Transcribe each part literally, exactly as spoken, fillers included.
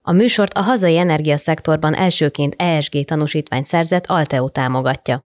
A műsort a hazai energiaszektorban elsőként E S G tanúsítványt szerzett Alteo támogatja.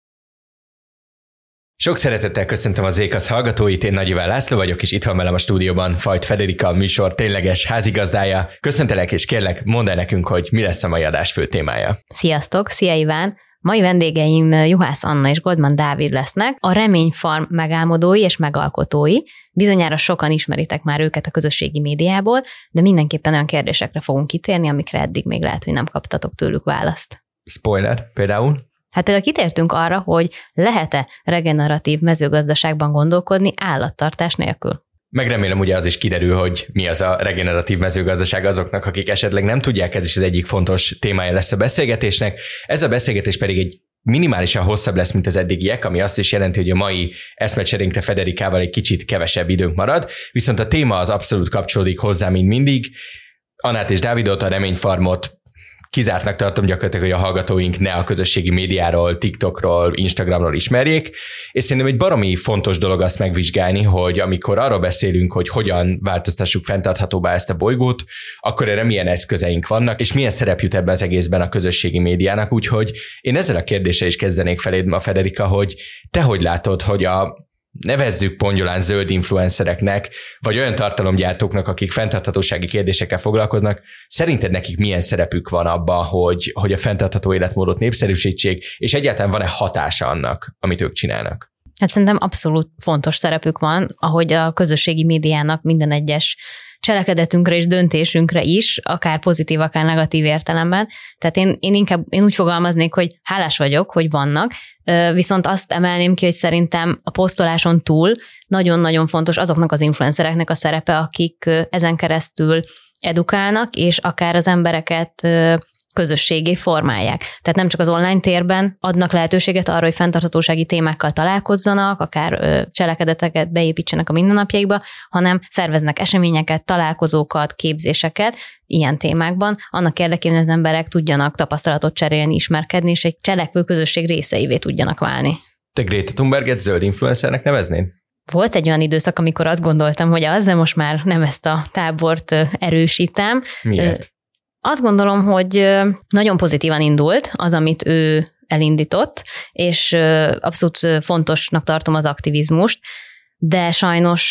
Sok szeretettel köszöntöm az Zékasz hallgatóit, én Nagy Iván László vagyok, és itt van velem a stúdióban Fajt Federika, a műsor tényleges házigazdája. Köszöntelek, és kérlek, mondd el nekünk, hogy mi lesz a mai adás fő témája. Sziasztok, szia Iván! Mai vendégeim Juhász Anna és Goldman Dávid lesznek, a Remény Farm megálmodói és megalkotói. Bizonyára sokan ismeritek már őket a közösségi médiából, de mindenképpen olyan kérdésekre fogunk kitérni, amikre eddig még lehet, hogy nem kaptatok tőlük választ. Spoiler például? Hát például kitértünk arra, hogy lehet-e regeneratív mezőgazdaságban gondolkodni állattartás nélkül. Megremélem, ugye az is kiderül, hogy mi az a regeneratív mezőgazdaság azoknak, akik esetleg nem tudják, ez is az egyik fontos témája lesz a beszélgetésnek. Ez a beszélgetés pedig egy minimálisan hosszabb lesz, mint az eddigiek, ami azt is jelenti, hogy a mai eszmecserénkre Federikával egy kicsit kevesebb időnk marad, viszont a téma az abszolút kapcsolódik hozzá, mint mindig. Annát és Dávidot, a Remény Farmot kizártnak tartom gyakorlatilag, hogy a hallgatóink ne a közösségi médiáról, TikTokról, Instagramról ismerjék, és szerintem egy baromi fontos dolog azt megvizsgálni, hogy amikor arról beszélünk, hogy hogyan változtassuk fenntarthatóbbá ezt a bolygót, akkor erre milyen eszközeink vannak, és milyen szerep jut ebbe az egészben a közösségi médiának, úgyhogy én ezzel a kérdéssel is kezdenék feléd ma, Federika, hogy te hogy látod, hogy a nevezzük pongyolán zöld influencereknek, vagy olyan tartalomgyártóknak, akik fenntarthatósági kérdésekkel foglalkoznak, szerinted nekik milyen szerepük van abban, hogy, hogy a fenntartható életmódot népszerűsítsék, és egyáltalán van-e hatása annak, amit ők csinálnak? Hát szerintem abszolút fontos szerepük van, ahogy a közösségi médiának minden egyes cselekedetünkre és döntésünkre is, akár pozitív, akár negatív értelemben. Tehát én, én inkább én úgy fogalmaznék, hogy hálás vagyok, hogy vannak, viszont azt emelném ki, hogy szerintem a posztoláson túl nagyon-nagyon fontos azoknak az influencereknek a szerepe, akik ezen keresztül edukálnak, és akár az embereket közösségé formálják. Tehát nem csak az online térben adnak lehetőséget arra, hogy fenntarthatósági témákkal találkozzanak, akár cselekedeteket beépítsenek a mindennapjaikba, hanem szerveznek eseményeket, találkozókat, képzéseket ilyen témákban, annak érdekében az emberek tudjanak tapasztalatot cserélni, ismerkedni, és egy cselekvő közösség részeivé tudjanak válni. Te Greta Thunberget zöld influencernek neveznéd? Volt egy olyan időszak, amikor azt gondoltam, hogy az, de most már nem ezt a tábort erősítem. Miért? Azt gondolom, hogy nagyon pozitívan indult az, amit ő elindított, és abszolút fontosnak tartom az aktivizmust, de sajnos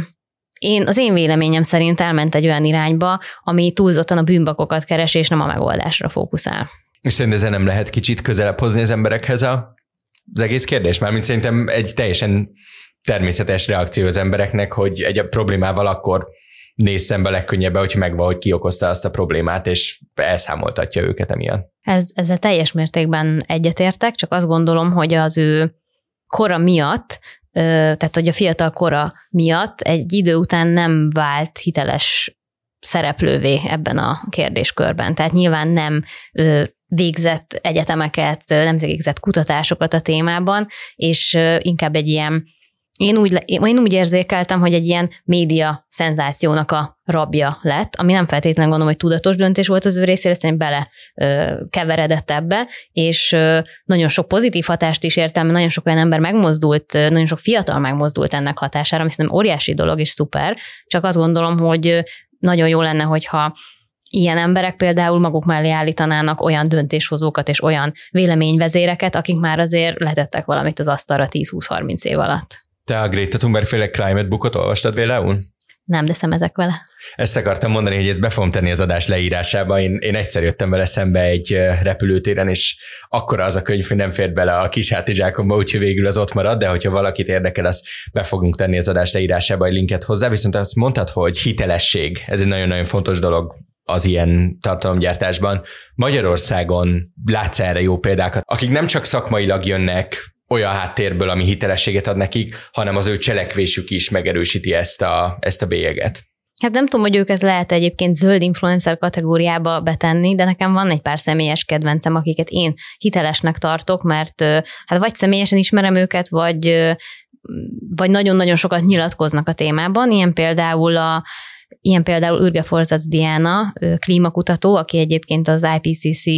én, az én véleményem szerint elment egy olyan irányba, ami túlzottan a bűnbakokat keres, és nem a megoldásra fókuszál. És szerintem ezzel nem lehet kicsit közelebb hozni az emberekhez a, az egész kérdés? Mármint szerintem egy teljesen természetes reakció az embereknek, hogy egy problémával akkor néz szembe legkönnyebben, hogyha megvan, hogy ki okozta azt a problémát, és elszámoltatja őket emiatt. Ez, ezzel teljes mértékben egyetértek, csak azt gondolom, hogy az ő kora miatt, tehát hogy a fiatal kora miatt egy idő után nem vált hiteles szereplővé ebben a kérdéskörben. Tehát nyilván nem végzett egyetemeket, nem végzett kutatásokat a témában, és inkább egy ilyen Én úgy, én úgy érzékeltem, hogy egy ilyen média szenzációnak a rabja lett, ami nem feltétlenül gondolom, hogy tudatos döntés volt az ő részére, szerintem bele ö, keveredett ebbe, és ö, nagyon sok pozitív hatást is értem, nagyon sok olyan ember megmozdult, nagyon sok fiatal megmozdult ennek hatására, ami szerintem óriási dolog és szuper, csak azt gondolom, hogy nagyon jó lenne, hogyha ilyen emberek például maguk mellé állítanának olyan döntéshozókat és olyan véleményvezéreket, akik már azért letettek valamit az asztalra tíz-húsz-harminc év alatt. Te a Greta Thunberg-féle Climate Bookot olvastad például? Nem, de szemezek vele. Ezt akartam mondani, hogy ezt be fogom tenni az adás leírásába. Én, én egyszer jöttem vele szembe egy repülőtéren, és akkora az a könyv, hogy nem fért bele a kis hátizsákomba, úgyhogy végül az ott marad, de hogyha valakit érdekel, azt be fogunk tenni az adás leírásába egy linket hozzá. Viszont azt mondtad, hogy hitelesség. Ez egy nagyon-nagyon fontos dolog az ilyen tartalomgyártásban. Magyarországon látsz erre jó példákat, akik nem csak szakmailag jönnek olyan háttérből, ami hitelességet ad nekik, hanem az ő cselekvésük is megerősíti ezt a, ezt a bélyeget. Hát nem tudom, hogy őket lehet egyébként zöld influencer kategóriába betenni, de nekem van egy pár személyes kedvencem, akiket én hitelesnek tartok, mert hát vagy személyesen ismerem őket, vagy, vagy nagyon-nagyon sokat nyilatkoznak a témában. Ilyen például a Ilyen például Ürge Forzac Diana, klímakutató, aki egyébként az I P C C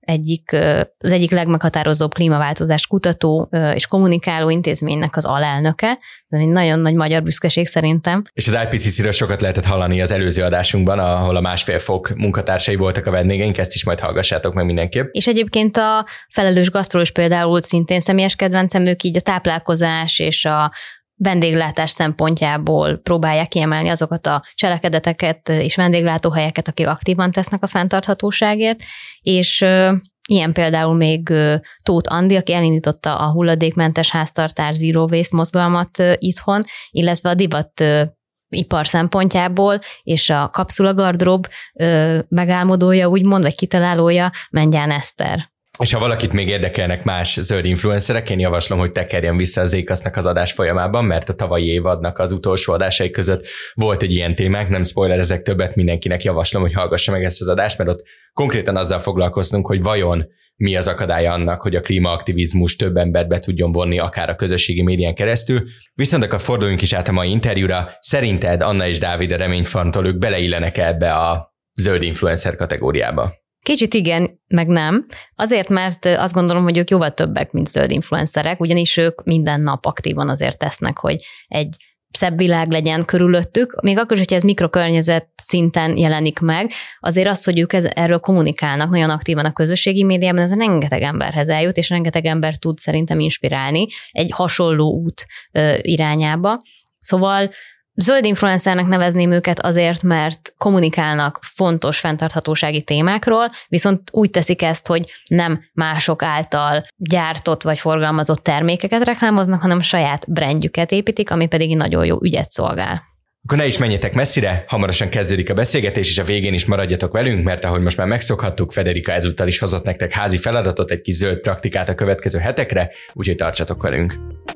egyik, az egyik legmeghatározóbb klímaváltozás kutató és kommunikáló intézménynek az alelnöke. Ez egy nagyon nagy magyar büszkeség szerintem. És az I P C C-ről sokat lehetett hallani az előző adásunkban, ahol a másfél fok munkatársai voltak a vendégeink, ezt is majd hallgassátok meg mindenképp. És egyébként a felelős gasztró is például szintén személyes kedvencem, ők így a táplálkozás és a vendéglátás szempontjából próbálják kiemelni azokat a cselekedeteket és vendéglátóhelyeket, akik aktívan tesznek a fenntarthatóságért, és ilyen például még Tóth Andi, aki elindította a hulladékmentes háztartás Zero Waste mozgalmat itthon, illetve a divat ipar szempontjából, és a kapszulagardrób megálmodója, úgymond, vagy kitalálója Mengyán Eszter. És ha valakit még érdekelnek más zöld influencerek, én javaslom, hogy tekerjen vissza az Zékasznak az adás folyamában, mert a tavalyi évadnak az utolsó adásai között volt egy ilyen témánk, nem spoilerezek többet, mindenkinek javaslom, hogy hallgassa meg ezt az adást, mert ott konkrétan azzal foglalkoztunk, hogy vajon mi az akadálya annak, hogy a klímaaktivizmus több embert be tudjon vonni, akár a közösségi médián keresztül. Viszont akkor forduljunk is át a mai interjúra. Szerinted Anna és Dávid a Reményfarmtól ők beleillenek ebbe a zöld influencer kategóriába? Kicsit igen, meg nem. Azért, mert azt gondolom, hogy ők jóval többek, mint zöld influencerek, ugyanis ők minden nap aktívan azért tesznek, hogy egy szebb világ legyen körülöttük, még akkor is, hogyha ez mikrokörnyezet szinten jelenik meg, azért az, hogy ők ez, erről kommunikálnak nagyon aktívan a közösségi médiában, ez rengeteg emberhez eljut, és rengeteg ember tud szerintem inspirálni egy hasonló út ö, irányába. Szóval zöld influencernek nevezném őket azért, mert kommunikálnak fontos fenntarthatósági témákról, viszont úgy teszik ezt, hogy nem mások által gyártott vagy forgalmazott termékeket reklámoznak, hanem saját brandjüket építik, ami pedig egy nagyon jó ügyet szolgál. Akkor ne is menjetek messzire, hamarosan kezdődik a beszélgetés, és a végén is maradjatok velünk, mert ahogy most már megszokhattuk, Federica ezúttal is hozott nektek házi feladatot, egy kis zöld praktikát a következő hetekre, úgyhogy tartsatok velünk.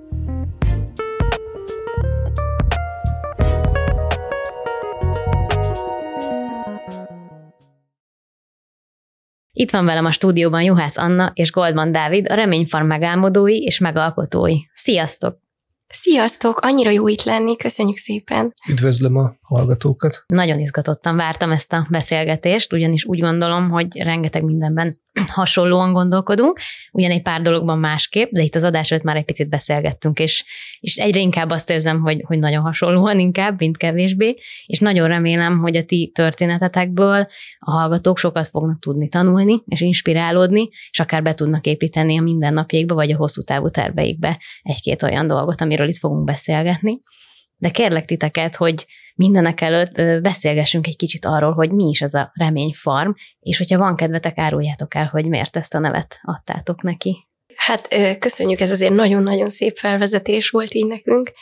Itt van velem a stúdióban Juhász Anna és Goldman Dávid, a Reményfarm megálmodói és megalkotói. Sziasztok! Sziasztok! Annyira jó itt lenni, köszönjük szépen! Üdvözlöm a hallgatókat! Nagyon izgatottan vártam ezt a beszélgetést, ugyanis úgy gondolom, hogy rengeteg mindenben hasonlóan gondolkodunk, ugyan egy pár dologban másképp, de itt az adás előtt már egy picit beszélgettünk, és, és egyre inkább azt érzem, hogy, hogy nagyon hasonlóan inkább, mint kevésbé, és nagyon remélem, hogy a ti történetetekből a hallgatók sokat fognak tudni tanulni, és inspirálódni, és akár be tudnak építeni a mindennapjaikba, vagy a hosszú távú terveikbe egy-két olyan dolgot, amiről itt fogunk beszélgetni. De kérlek titeket, hogy mindenek előtt beszélgessünk egy kicsit arról, hogy mi is ez a Reményfarm, és hogyha van kedvetek, áruljátok el, hogy miért ezt a nevet adtátok neki. Hát köszönjük, ez azért nagyon-nagyon szép felvezetés volt így nekünk.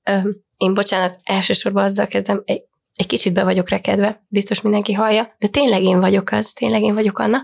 Én bocsánat, elsősorban azzal kezdem, egy, egy kicsit be vagyok rekedve, biztos mindenki hallja, de tényleg én vagyok az, tényleg én vagyok Anna.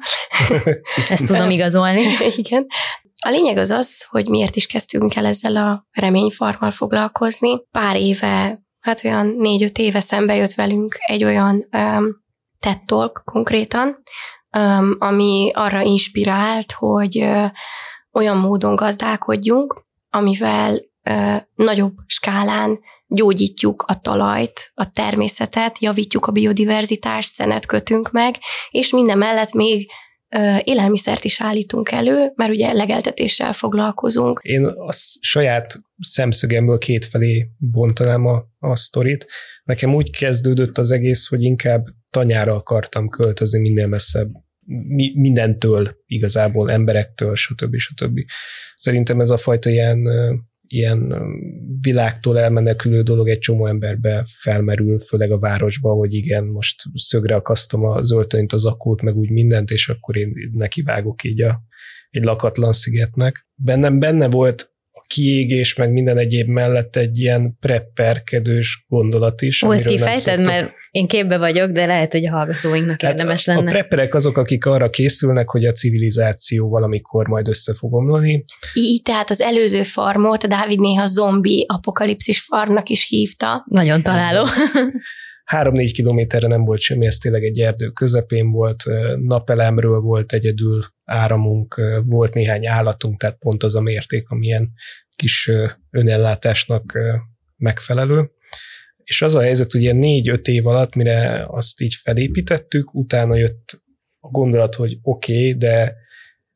Ezt tudom igazolni. Igen. A lényeg az az, hogy miért is kezdtünk el ezzel a Reményfarmmal foglalkozni. Pár éve, hát olyan négy-öt éve szembe jött velünk egy olyan um, TED Talk konkrétan, um, ami arra inspirált, hogy uh, olyan módon gazdálkodjunk, amivel uh, nagyobb skálán gyógyítjuk a talajt, a természetet, javítjuk a biodiverzitást, szenet kötünk meg, és minden mellett még élelmiszert is állítunk elő, mert ugye legeltetéssel foglalkozunk. Én a saját szemszögemből kétfelé bontanám a, a sztorit. Nekem úgy kezdődött az egész, hogy inkább tanyára akartam költözni minél messzebb, mi, mindentől igazából, emberektől, stb. stb. Szerintem ez a fajta ilyen, ilyen világtól elmenekülő dolog egy csomó emberbe felmerül, főleg a városba, hogy igen, most szögre akasztom az öltönyt, az akót, meg úgy mindent, és akkor én nekivágok így a, egy lakatlan szigetnek. Bennem benne volt a kiégés, meg minden egyéb mellett egy ilyen prepperkedős gondolat is. Ó, ezt kifejted, mert én képbe vagyok, de lehet, hogy a hallgatóinknak hát érdemes a, lenne. A prepperek azok, akik arra készülnek, hogy a civilizáció valamikor majd össze fog omlani. Így, tehát az előző farmot Dávid néha zombi apokalipszis farmnak is hívta. Nagyon találó. Három-négy kilométerre nem volt semmi, ez tényleg egy erdő közepén volt, napelemről volt egyedül áramunk, volt néhány állatunk, tehát pont az a mérték, amilyen kis önellátásnak megfelelő. És az a helyzet, hogy ilyen négy-öt év alatt, mire azt így felépítettük, utána jött a gondolat, hogy oké, okay, de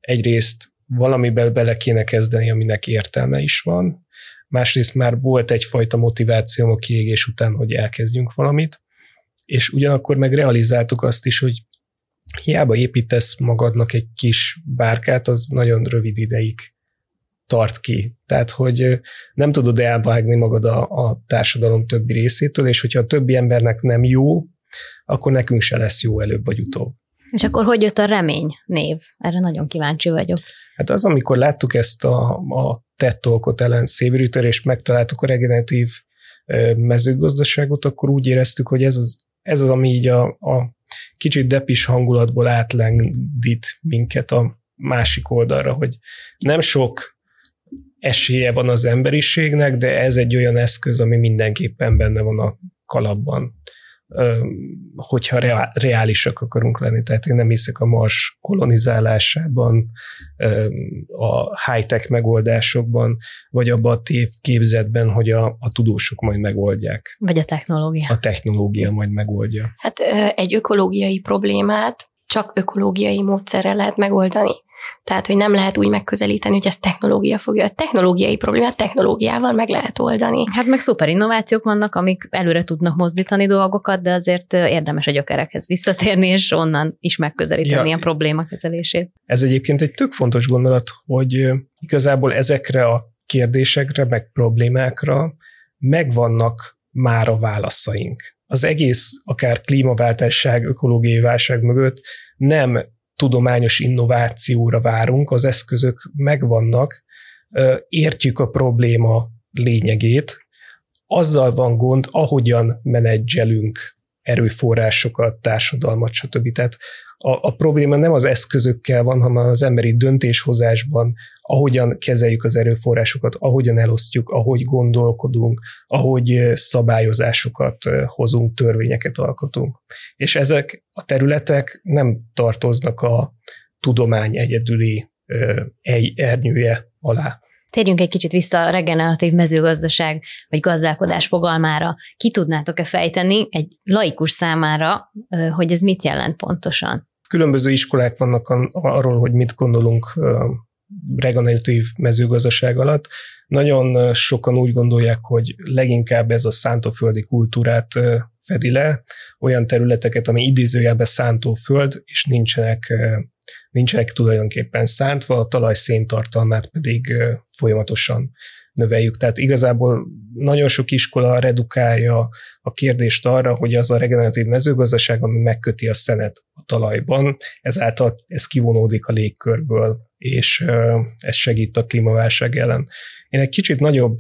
egyrészt valamiben bele kéne kezdeni, aminek értelme is van, másrészt már volt egyfajta motivációm a kiégés után, hogy elkezdjünk valamit, és ugyanakkor meg realizáltuk azt is, hogy hiába építesz magadnak egy kis bárkát, az nagyon rövid ideig tart ki. Tehát, hogy nem tudod elvágni magad a, a társadalom többi részétől, és hogyha a többi embernek nem jó, akkor nekünk se lesz jó előbb vagy utóbb. És akkor hogy jött a remény név? Erre nagyon kíváncsi vagyok. Hát az, amikor láttuk ezt a, a TED Talkot Ellen Savary-től, és megtaláltuk a regeneratív mezőgazdaságot, akkor úgy éreztük, hogy ez az, ez az ami így a, a kicsit depis hangulatból átlendít minket a másik oldalra, hogy nem sok esélye van az emberiségnek, de ez egy olyan eszköz, ami mindenképpen benne van a kalapban, hogyha reálisak akarunk lenni. Tehát én nem hiszek a Mars kolonizálásában, a high-tech megoldásokban, vagy abban a tévképzetben, hogy a, a tudósok majd megoldják. Vagy a technológia. A technológia majd megoldja. Hát egy ökológiai problémát csak ökológiai módszerrel lehet megoldani. Tehát, hogy nem lehet úgy megközelíteni, hogy ez technológia fogja. A technológiai problémát technológiával meg lehet oldani. Hát meg szuper innovációk vannak, amik előre tudnak mozdítani dolgokat, de azért érdemes a gyökerekhez visszatérni, és onnan is megközelíteni ja. a probléma kezelését. Ez egyébként egy tök fontos gondolat, hogy igazából ezekre a kérdésekre, meg problémákra megvannak már a válaszaink. Az egész, akár klímaváltásság, ökológiai válság mögött nem tudományos innovációra várunk, az eszközök megvannak, értjük a probléma lényegét, azzal van gond, ahogyan menedzselünk erőforrásokat, társadalmat, stb. Tehát a, a probléma nem az eszközökkel van, hanem az emberi döntéshozásban, ahogyan kezeljük az erőforrásokat, ahogyan elosztjuk, ahogy gondolkodunk, ahogy szabályozásokat hozunk, törvényeket alkotunk. És ezek a területek nem tartoznak a tudomány egyedüli ernyője alá. Térjünk egy kicsit vissza a regeneratív mezőgazdaság vagy gazdálkodás fogalmára. Ki tudnátok-e fejteni egy laikus számára, hogy ez mit jelent pontosan? Különböző iskolák vannak arról, hogy mit gondolunk regeneratív mezőgazdaság alatt. Nagyon sokan úgy gondolják, hogy leginkább ez a szántóföldi kultúrát fedi le, olyan területeket, ami idézőjelben szántóföld, és nincsenek nincsenek tulajdonképpen szántva, a talaj széntartalmát pedig folyamatosan növeljük. Tehát igazából nagyon sok iskola redukálja a kérdést arra, hogy az a regeneratív mezőgazdaság, ami megköti a szenet a talajban, ezáltal ez kivonódik a légkörből, és ez segít a klímaválság ellen. Én egy kicsit nagyobb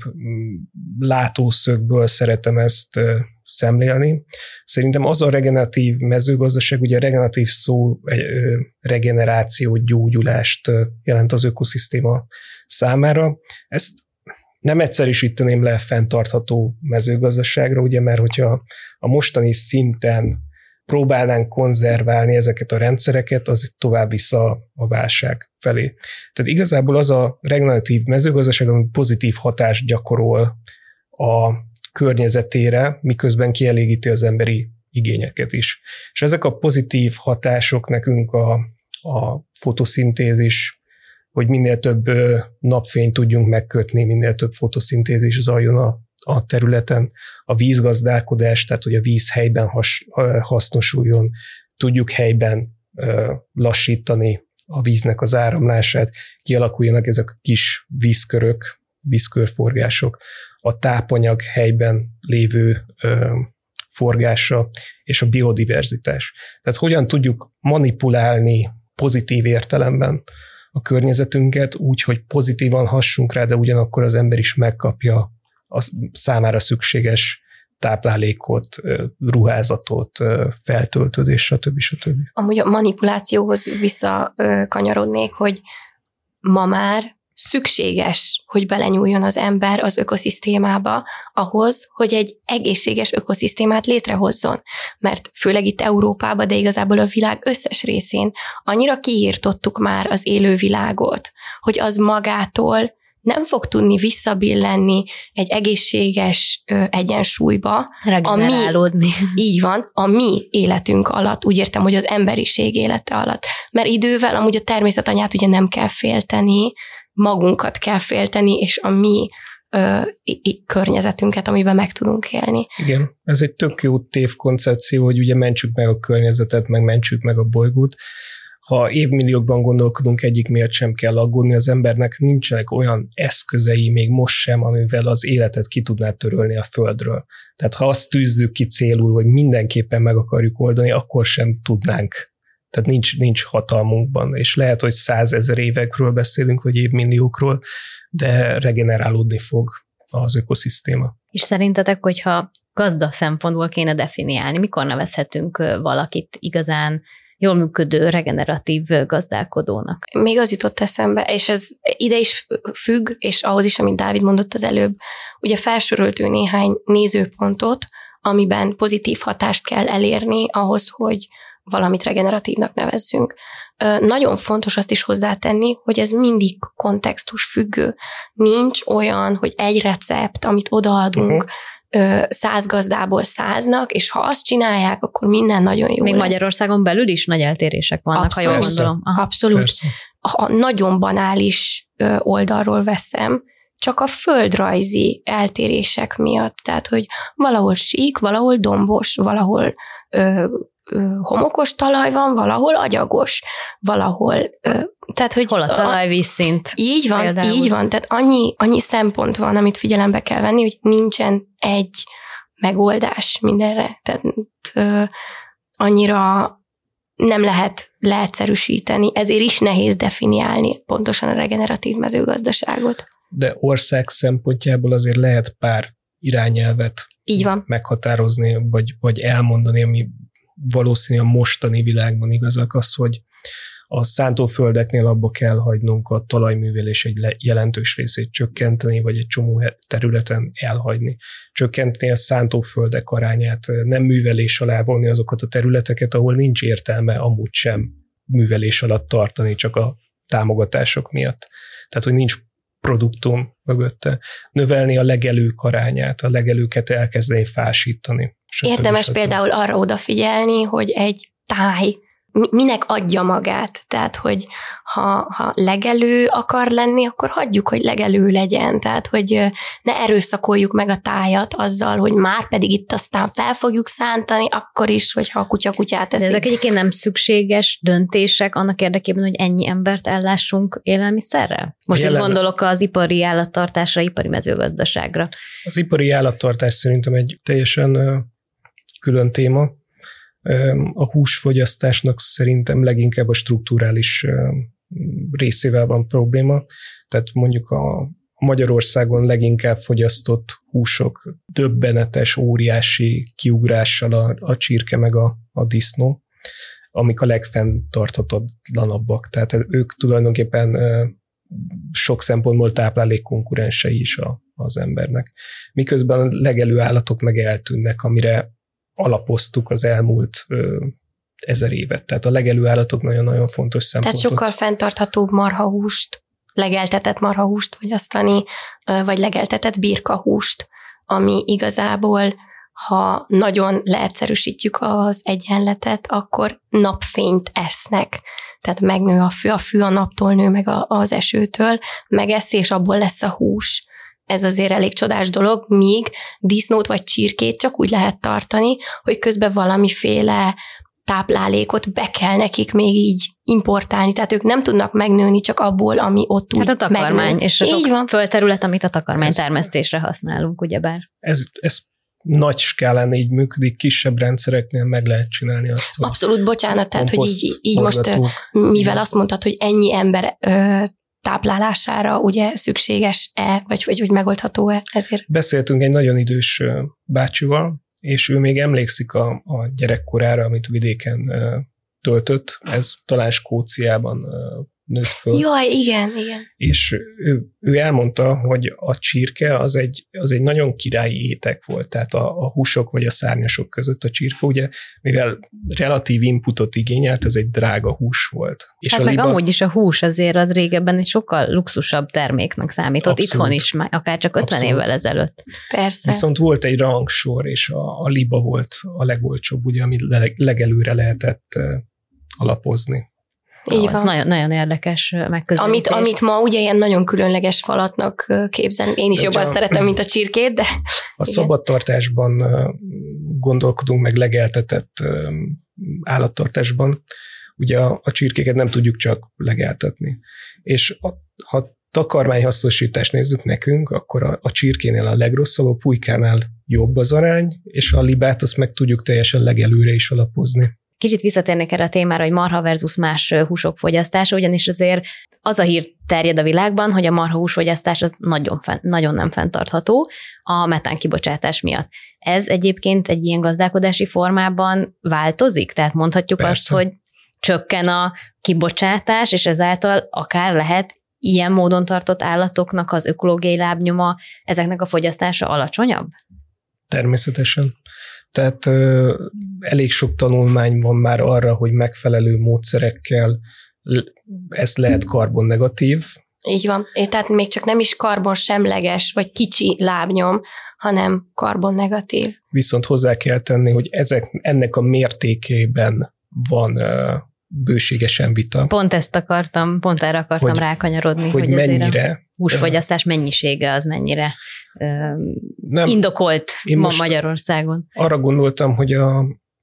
látószögből szeretem ezt szemlélni. Szerintem az a regeneratív mezőgazdaság, ugye a regeneratív szó regeneráció, gyógyulást jelent az ökoszisztéma számára. Ezt nem egyszerűsíteném le fenntartható mezőgazdaságra, ugye, mert hogyha a mostani szinten próbálnánk konzerválni ezeket a rendszereket, az tovább vissza a válság felé. Tehát igazából az a regeneratív mezőgazdaság, ami pozitív hatást gyakorol a környezetére, miközben kielégíti az emberi igényeket is. És ezek a pozitív hatások nekünk a, a fotoszintézis, hogy minél több napfényt tudjunk megkötni, minél több fotoszintézis zajjon a, a területen, a vízgazdálkodás, tehát hogy a víz helyben has, hasznosuljon, tudjuk helyben lassítani a víznek az áramlását, kialakuljanak ezek a kis vízkörök, vízkörforgások, a tápanyag helyben lévő ö, forgása és a biodiverzitás. Tehát hogyan tudjuk manipulálni pozitív értelemben a környezetünket úgy, hogy pozitívan hassunk rá, de ugyanakkor az ember is megkapja a számára szükséges táplálékot, ruházatot, feltöltődést, stb. stb. Amúgy a manipulációhoz visszakanyarodnék, hogy ma már szükséges, hogy belenyúljon az ember az ökoszisztémába ahhoz, hogy egy egészséges ökoszisztémát létrehozzon. Mert főleg itt Európában, de igazából a világ összes részén annyira kiírtottuk már az élővilágot, hogy az magától nem fog tudni visszabillenni egy egészséges ö, egyensúlyba. Regenerálódni. Így van, a mi életünk alatt, úgy értem, hogy az emberiség élete alatt. mert idővel amúgy a természetanyát ugye nem kell félteni, magunkat kell félteni, és a mi ö, környezetünket, amiben meg tudunk élni. Igen, ez egy tök jó tévkoncepció, hogy ugye mentsük meg a környezetet, meg mentsük meg a bolygót. Ha évmilliókban gondolkodunk, egyik miatt sem kell aggódni, az embernek nincsenek olyan eszközei, még most sem, amivel az életet ki tudná törölni a Földről. Tehát ha azt tűzzük ki célul, hogy mindenképpen meg akarjuk oldani, akkor sem tudnánk. Tehát nincs, nincs hatalmunkban, és lehet, hogy százezer évekről beszélünk, vagy évmilliókról, de regenerálódni fog az ökoszisztéma. És szerintetek, hogyha gazda szempontból kéne definiálni, mikor nevezhetünk valakit igazán jól működő, regeneratív gazdálkodónak? Még az jutott eszembe, és ez ide is függ, és ahhoz is, amit Dávid mondott az előbb, ugye felsoroltünk néhány nézőpontot, amiben pozitív hatást kell elérni ahhoz, hogy valamit regeneratívnak nevezzünk. Nagyon fontos azt is hozzátenni, hogy ez mindig kontextus függő. Nincs olyan, hogy egy recept, amit odaadunk, uh-huh. száz gazdából száznak, és ha azt csinálják, akkor minden nagyon jó Még lesz. Magyarországon belül is nagy eltérések vannak, Abszolút. ha jól gondolom. Aha. Abszolút. Persze. Ha nagyon banális oldalról veszem, csak a földrajzi eltérések miatt, tehát, hogy valahol sík, valahol dombos, valahol ö, ö, homokos talaj van, valahol agyagos, valahol... Ö, tehát, hogy hol a talajvízszint? Így van, például. így van. Tehát annyi, annyi szempont van, amit figyelembe kell venni, hogy nincsen egy megoldás mindenre. Tehát ö, annyira nem lehet leegyszerűsíteni, ezért is nehéz definiálni pontosan a regeneratív mezőgazdaságot. De ország szempontjából azért lehet pár irányelvet Így van. meghatározni, vagy, vagy elmondani, ami valószínűleg a mostani világban igazak, az, hogy a szántóföldeknél abba kell hagynunk a talajművelés egy jelentős részét csökkenteni, vagy egy csomó területen elhagyni. Csökkenteni a szántóföldek arányát, nem művelés alá vonni azokat a területeket, ahol nincs értelme amúgy sem művelés alatt tartani, csak a támogatások miatt. Tehát, hogy nincs produktum mögötte. Növelni a legelők arányát, a legelőket elkezdeni fásítani. Érdemes például arra odafigyelni, hogy egy táj minek adja magát. Tehát, hogy ha, ha legelő akar lenni, akkor hagyjuk, hogy legelő legyen. Tehát, hogy ne erőszakoljuk meg a tájat azzal, hogy már pedig itt aztán fel fogjuk szántani, akkor is, hogyha a kutya kutyát teszik. De ezek egyébként nem szükséges döntések annak érdekében, hogy ennyi embert ellássunk élelmiszerrel? Most Jelen... itt gondolok az ipari állattartásra, ipari mezőgazdaságra. Az ipari állattartás szerintem egy teljesen külön téma. A húsfogyasztásnak szerintem leginkább a strukturális részével van probléma. Tehát mondjuk a Magyarországon leginkább fogyasztott húsok döbbenetes, óriási kiugrással a, a csirke meg a, a disznó, amik a legfenntarthatatlanabbak. Tehát ők tulajdonképpen sok szempontból táplálékkonkurensei is a, az embernek. Miközben a legelő állatok meg eltűnnek, amire alapoztuk az elmúlt ö, ezer évet. Tehát a legelő állatok nagyon-nagyon fontos szempontok. Tehát sokkal fenntarthatóbb marhahúst, legeltetett marhahúst fogyasztani, vagy legeltetett birkahúst, ami igazából, ha nagyon leegyszerűsítjük az egyenletet, akkor napfényt esznek. Tehát megnő a fű, a fű a naptól nő meg az esőtől, megeszi, és abból lesz a hús. Ez azért elég csodás dolog, míg disznót vagy csirkét csak úgy lehet tartani, hogy közben valamiféle táplálékot be kell nekik még így importálni, tehát ők nem tudnak megnőni csak abból, ami ott úgy hát a takarmány, megnő. és a földterület, amit a takarmány ez, termesztésre használunk, ugyebár. Ez, ez nagy skálán így működik, kisebb rendszereknél meg lehet csinálni azt. Abszolút, bocsánat, tehát, hogy így, így most, mivel azt mondtad, hogy ennyi ember ö, táplálására ugye szükséges-e, vagy, vagy hogy megoldható-e ezért? Beszéltünk egy nagyon idős bácsival, és ő még emlékszik a, a gyerekkorára, amit vidéken töltött, ez talán Skóciában nőtt föl. Jaj, igen, igen. És ő, ő elmondta, hogy a csirke az egy, az egy nagyon királyi étek volt, tehát a, a húsok vagy a szárnyasok között a csirke, ugye, mivel relatív inputot igényelt, ez egy drága hús volt. És hát a meg liba... amúgy is a hús azért az régebben egy sokkal luxusabb terméknek számított, abszolút. Itthon is, akár csak ötven abszolút. Évvel ezelőtt. Persze. Viszont volt egy rangsor, és a, a liba volt a legolcsóbb, ugye, amit legelőre lehetett alapozni. Így Ez van. nagyon, nagyon érdekes megközelítés. Amit, amit ma ugye ilyen nagyon különleges falatnak képzelünk. Én is De jobban csak- szeretem, mint a csirkét, de... A igen. szabadtartásban ö, gondolkodunk, meg legeltetett ö, állattartásban. Ugye a, a csirkéket nem tudjuk csak legeltetni. És a, ha takarmányhasznosítást nézzük nekünk, akkor a, a csirkénél a legrosszabb, a pulykánál jobb az arány, és a libát azt meg tudjuk teljesen legelőre is alapozni. Kicsit visszatérnék erre a témára, hogy marha versus más húsok fogyasztása, ugyanis azért az a hír terjed a világban, hogy a marha húsfogyasztás az nagyon, fenn, nagyon nem fenntartható a metán kibocsátás miatt. Ez egyébként egy ilyen gazdálkodási formában változik? Tehát mondhatjuk Persze. azt, hogy csökken a kibocsátás, és ezáltal akár lehet ilyen módon tartott állatoknak az ökológiai lábnyoma, ezeknek a fogyasztása alacsonyabb? Természetesen. Tehát ö, elég sok tanulmány van már arra, hogy megfelelő módszerekkel l- ez lehet karbonnegatív. Így van. És tehát még csak nem is karbonsemleges, vagy kicsi lábnyom, hanem karbonnegatív. Viszont hozzá kell tenni, hogy ezek, ennek a mértékében van ö, bőségesen vita. Pont ezt akartam, pont erre akartam Hogy- rákanyarodni, hogy hogy, hogy azért a mennyire húsfogyasztás mennyisége az mennyire ö, nem, indokolt Én ma most- Magyarországon. arra gondoltam, hogy, a,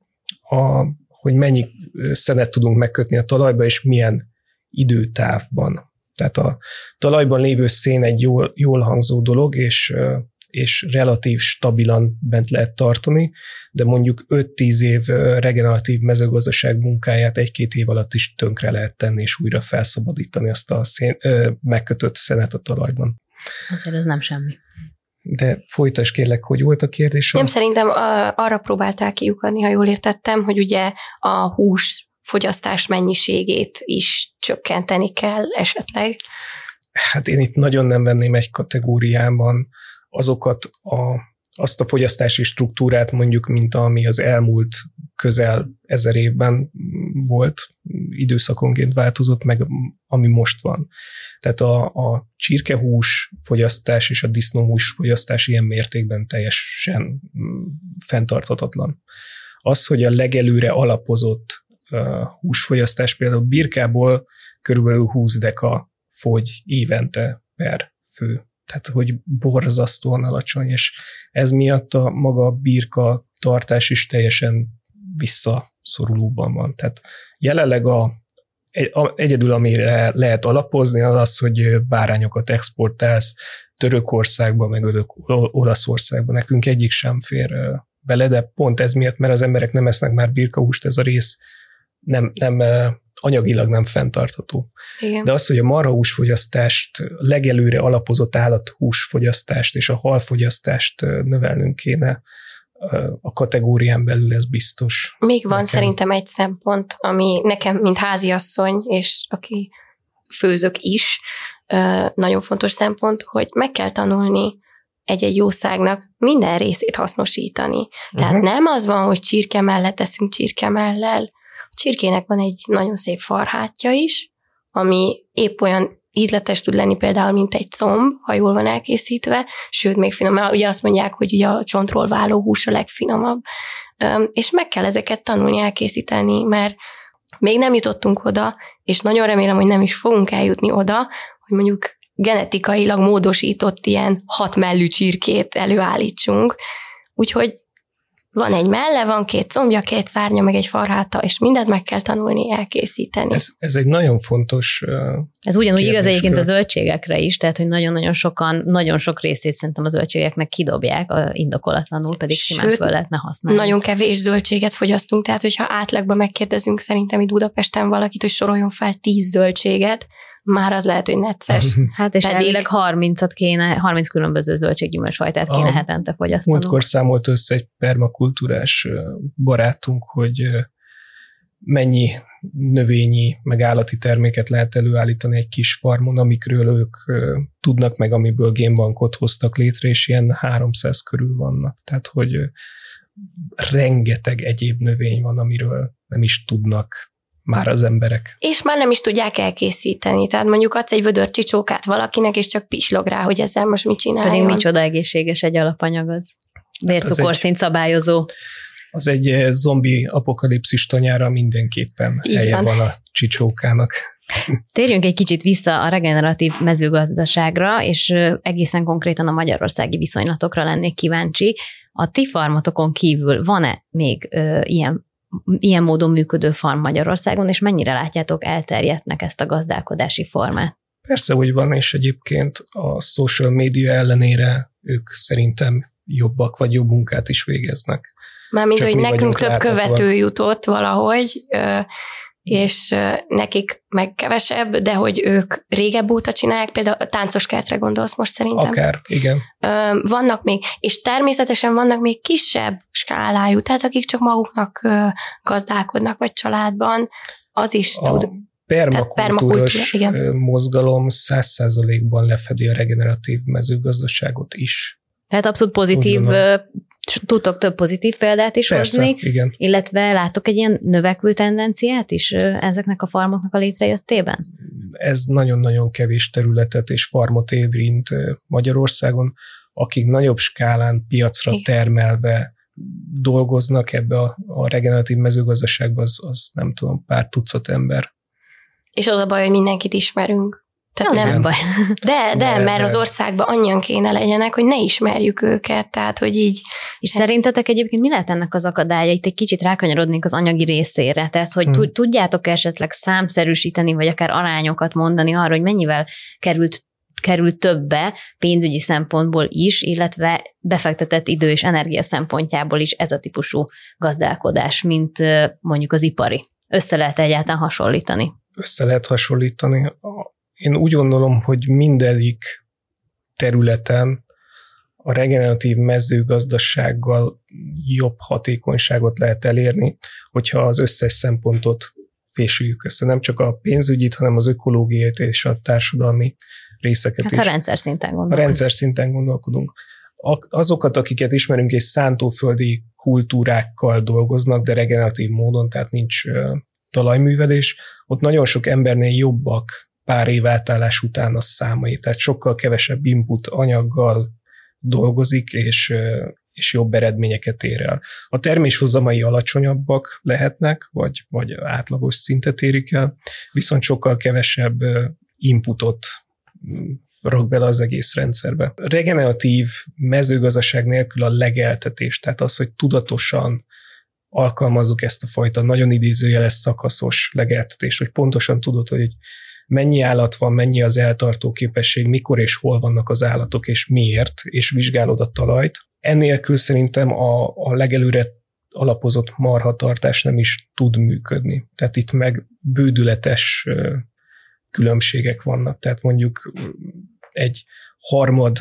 a, hogy mennyi szenet tudunk megkötni a talajba, és milyen időtávban. Tehát a talajban lévő szén egy jól, jól hangzó dolog, és, és relatív stabilan bent lehet tartani, de mondjuk öt-tíz év regeneratív mezőgazdaság munkáját egy-két év alatt is tönkre lehet tenni, és újra felszabadítani azt a szén, megkötött szenet a talajban. Azért ez nem semmi. De folytasd kérlek, hogy volt a kérdés? Nem, szerintem a, arra próbálták kiukadni, ha jól értettem, hogy ugye a hús fogyasztás mennyiségét is csökkenteni kell esetleg. Hát én itt nagyon nem venném egy kategóriában azokat a, azt a fogyasztási struktúrát mondjuk, mint ami az elmúlt közel ezer évben volt, időszakonként változott meg, ami most van. Tehát a, a csirkehús fogyasztás és a disznóhús fogyasztás ilyen mértékben teljesen fenntarthatatlan. Az, hogy a legelőre alapozott uh, húsfogyasztás, például birkából körülbelül húsz deka fogy évente per fő. Tehát, hogy borzasztóan alacsony, és ez miatt a maga a birka tartás is teljesen visszaszorulóban van. Tehát jelenleg a, a, egyedül, amire lehet alapozni, az az, hogy bárányokat exportálsz Törökországba, meg Olaszországba. Nekünk egyik sem fér bele, de pont ez miatt, mert az emberek nem esznek már birkahúst, ez a rész nem, nem anyagilag nem fenntartható. Igen. De az, hogy a marhahúsfogyasztást, legelőre alapozott állathúsfogyasztást és a halfogyasztást növelnünk kéne a kategórián belül, ez biztos. Még van nekem. Szerintem egy szempont, ami nekem, mint háziasszony, és aki főzök is, nagyon fontos szempont, hogy meg kell tanulni egy-egy jószágnak minden részét hasznosítani. Tehát uh-huh. nem az van, hogy csirke mellett teszünk csirkemellel. A csirkének van egy nagyon szép farhátja is, ami épp olyan ízletes tud lenni például, mint egy comb, ha jól van elkészítve, sőt, még finom, mert ugye azt mondják, hogy ugye a csontról váló hús a legfinomabb, és meg kell ezeket tanulni elkészíteni, mert még nem jutottunk oda, és nagyon remélem, hogy nem is fogunk eljutni oda, hogy mondjuk genetikailag módosított ilyen hatmellű csirkét előállítsunk. Úgyhogy van egy melle, van két combja, két szárnya, meg egy farháta, és mindent meg kell tanulni, elkészíteni. Ez, ez egy nagyon fontos Ez ugyanúgy igaz kérdés, egyébként a hogy- zöldségekre is, tehát hogy nagyon-nagyon sokan, nagyon sok részét szerintem a zöldségeknek kidobják a indokolatlanul, pedig simán Sőt, föl lehetne használni. Nagyon kevés zöldséget fogyasztunk, tehát hogyha átlagban megkérdezünk szerintem itt Budapesten valakit, hogy soroljon fel tíz zöldséget, már az lehet, hogy necces. Hát és Pedig- elvileg harmincat kéne, harminc különböző zöldséggyümölcsfajtát kéne A- hetente fogyasztanunk. Múltkor számolt össze egy permakultúrás ö, barátunk, hogy ö, mennyi növényi, meg állati terméket lehet előállítani egy kis farmon, amikről ők ö, tudnak meg, amiből génbankot hoztak létre, és ilyen háromszáz körül vannak. Tehát, hogy ö, rengeteg egyéb növény van, amiről nem is tudnak már az emberek. És már nem is tudják elkészíteni. Tehát mondjuk adsz egy vödör csicsókát valakinek, és csak pislog rá, hogy ezzel most mit csináljon. Pedig micsoda egészséges egy alapanyag az. Vércukorszint szabályozó. Az egy zombi apokalipszis tanyára mindenképpen Így helye van. van a csicsókának. Térjünk egy kicsit vissza a regeneratív mezőgazdaságra, és egészen konkrétan a magyarországi viszonylatokra lennék kíváncsi. A ti farmotokon kívül van-e még ö, ilyen, ilyen módon működő farm Magyarországon, és mennyire látjátok elterjedtnek ezt a gazdálkodási formát? Persze, hogy van, és egyébként a social media ellenére ők szerintem jobbak, vagy jobb munkát is végeznek. Mármint, hogy nekünk több követő jutott valahogy, és nekik meg kevesebb, de hogy ők régebb óta csinálják, például a táncos kertre gondolsz most szerintem. Akár, igen. Vannak még, és természetesen vannak még kisebb skálájú, tehát akik csak maguknak gazdálkodnak, vagy családban, az is a tud. Permakultúros mozgalom száz százalékban lefedi a regeneratív mezőgazdaságot is. Tehát abszolút pozitív, tudtok több pozitív példát is Persze, hozni, igen. Illetve látok egy ilyen növekvő tendenciát is ezeknek a farmoknak a létrejöttében? Ez nagyon-nagyon kevés területet és farmot érint Magyarországon, akik nagyobb skálán piacra termelve dolgoznak ebbe a, a regeneratív mezőgazdaságban, az, az nem tudom, pár tucat ember. És az a baj, hogy mindenkit ismerünk. Tehát nem, nem baj. De, de, de, mert de. az országban annyian kéne legyenek, hogy ne ismerjük őket, tehát, hogy így. És hát... szerintetek egyébként mi lehet ennek az akadálya? Itt egy kicsit rákanyarodnék az anyagi részére, tehát, hogy hmm. tudjátok esetleg számszerűsíteni, vagy akár arányokat mondani arra, hogy mennyivel került, került többe pénzügyi szempontból is, illetve befektetett idő és energia szempontjából is ez a típusú gazdálkodás, mint mondjuk az ipari. Össze lehet egyáltalán hasonlítani? Össze lehet hasonlítani. Én úgy gondolom, hogy mindegyik területen a regeneratív mezőgazdasággal jobb hatékonyságot lehet elérni, hogyha az összes szempontot fésüljük össze. Nem csak a pénzügyit, hanem az ökológiát és a társadalmi részeket hát is. A rendszer szinten gondolkodunk. A rendszer szinten gondolkodunk. Azokat, akiket ismerünk, és szántóföldi kultúrákkal dolgoznak, de regeneratív módon, tehát nincs talajművelés, ott nagyon sok embernél jobbak pár év átállás után a számai, tehát sokkal kevesebb input anyaggal dolgozik, és, és jobb eredményeket ér el. A terméshozamai alacsonyabbak lehetnek, vagy, vagy átlagos szintet érik el, viszont sokkal kevesebb inputot rak bele az egész rendszerbe. A regeneratív mezőgazdaság nélkül a legeltetés, tehát az, hogy tudatosan alkalmazzuk ezt a fajta nagyon idézőjeles szakaszos legeltetést, hogy pontosan tudod, hogy mennyi állat van, mennyi az eltartó képesség, mikor és hol vannak az állatok, és miért, és vizsgálod a talajt. Ennélkül szerintem a, a legelőre alapozott marhatartás nem is tud működni. Tehát itt meg bődületes különbségek vannak. Tehát mondjuk egy harmad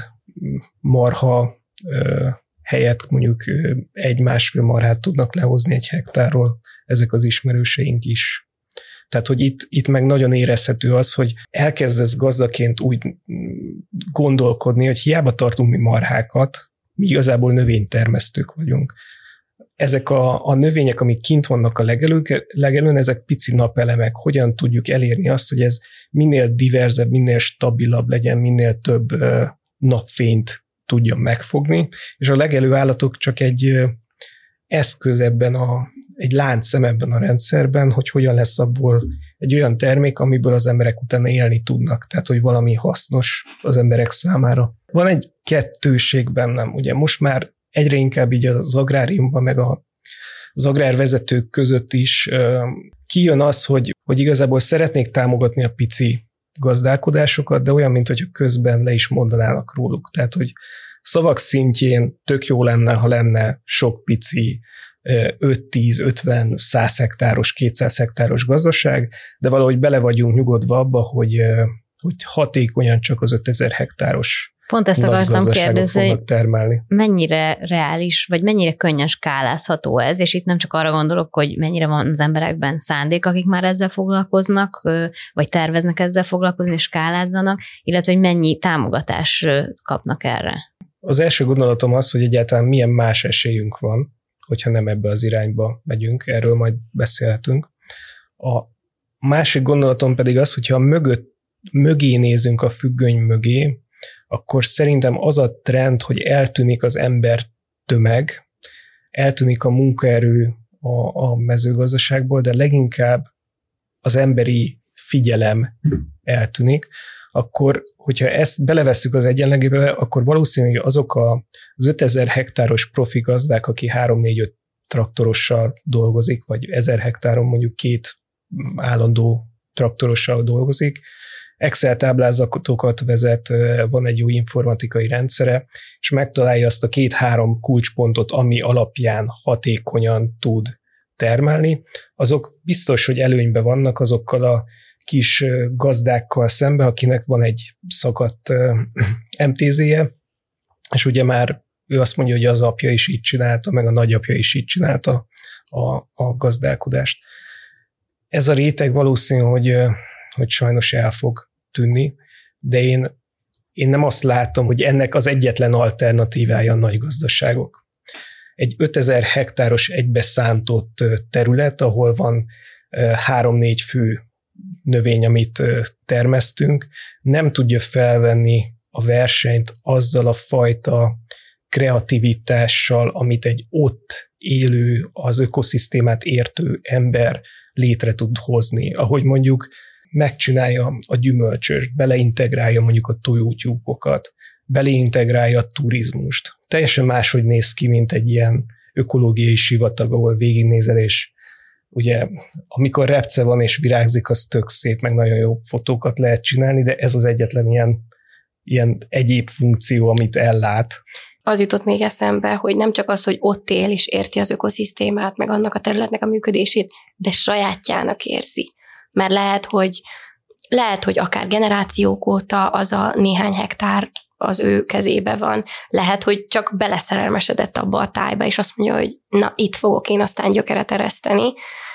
marha helyett mondjuk egy-másfél marhát tudnak lehozni egy hektárról ezek az ismerőseink is. Tehát, hogy itt, itt meg nagyon érezhető az, hogy elkezdesz gazdaként úgy gondolkodni, hogy hiába tartunk mi marhákat, mi igazából növénytermesztők vagyunk. Ezek a, a növények, amik kint vannak a legelő, legelőn, ezek pici napelemek. Hogyan tudjuk elérni azt, hogy ez minél diverzebb, minél stabilabb legyen, minél több uh, napfényt tudjon megfogni, és a legelő állatok csak egy uh, eszköz ebben a egy láncszem ebben a rendszerben, hogy hogyan lesz abból egy olyan termék, amiből az emberek utána élni tudnak, tehát hogy valami hasznos az emberek számára. Van egy kettőség bennem, ugye most már egyre inkább így az agráriumban, meg a, az agrárvezetők között is uh, kijön az, hogy, hogy igazából szeretnék támogatni a pici gazdálkodásokat, de olyan, mint hogy közben le is mondanának róluk. Tehát, hogy szavak szintjén tök jó lenne, ha lenne sok pici öt-tíz-ötven száz hektáros, kétszáz hektáros gazdaság, de valahogy bele vagyunk nyugodva abba, hogy, hogy hatékonyan csak az ötezer hektáros Pont ezt akartam kérdezni, termelni. Mennyire reális, vagy mennyire könnyen skálázható ez, és itt nem csak arra gondolok, hogy mennyire van az emberekben szándék, akik már ezzel foglalkoznak, vagy terveznek ezzel foglalkozni, és skálázzanak, illetve hogy mennyi támogatás kapnak erre. Az első gondolatom az, hogy egyáltalán milyen más esélyünk van, hogyha nem ebbe az irányba megyünk, erről majd beszélhetünk. A másik gondolatom pedig az, hogyha mögött, mögé nézünk a függöny mögé, akkor szerintem az a trend, hogy eltűnik az ember tömeg, eltűnik a munkaerő a, a mezőgazdaságból, de leginkább az emberi figyelem eltűnik, akkor, hogyha ezt belevesszük az egyenlegébe, akkor valószínűleg azok a, az ötezer hektáros profi gazdák, aki három-négy-öt traktorossal dolgozik, vagy ezer hektáron mondjuk két állandó traktorossal dolgozik, Excel táblázatokat vezet, van egy jó informatikai rendszere, és megtalálja azt a két-három kulcspontot, ami alapján hatékonyan tud termelni, azok biztos, hogy előnyben vannak azokkal a kis gazdákkal szembe, akinek van egy szakadt em té zé-je, és ugye már ő azt mondja, hogy az apja is így csinálta, meg a nagyapja is így csinálta a, a gazdálkodást. Ez a réteg valószínű, hogy, hogy sajnos el fog tűnni, de én, én nem azt látom, hogy ennek az egyetlen alternatívája a nagy gazdaságok. Egy ötezer hektáros egybeszántott terület, ahol van három-négy fő növény, amit termesztünk, nem tudja felvenni a versenyt azzal a fajta kreativitással, amit egy ott élő, az ökoszisztémát értő ember létre tud hozni. Ahogy mondjuk megcsinálja a gyümölcsöst, beleintegrálja mondjuk a tojótyúkokat, beleintegrálja a turizmust. Teljesen máshogy néz ki, mint egy ilyen ökológiai sivatag, ahol végignézel, és ugye amikor repce van és virágzik, az tök szép, meg nagyon jó fotókat lehet csinálni, de ez az egyetlen ilyen, ilyen egyéb funkció, amit ellát. Az jutott még eszembe, hogy nem csak az, hogy ott él és érti az ökoszisztémát, meg annak a területnek a működését, de sajátjának érzi. Mert lehet, hogy, lehet, hogy akár generációk óta az a néhány hektár az ő kezébe van. Lehet, hogy csak beleszerelmesedett abba a tájba, és azt mondja, hogy na, itt fogok én aztán gyökeret ereszteni,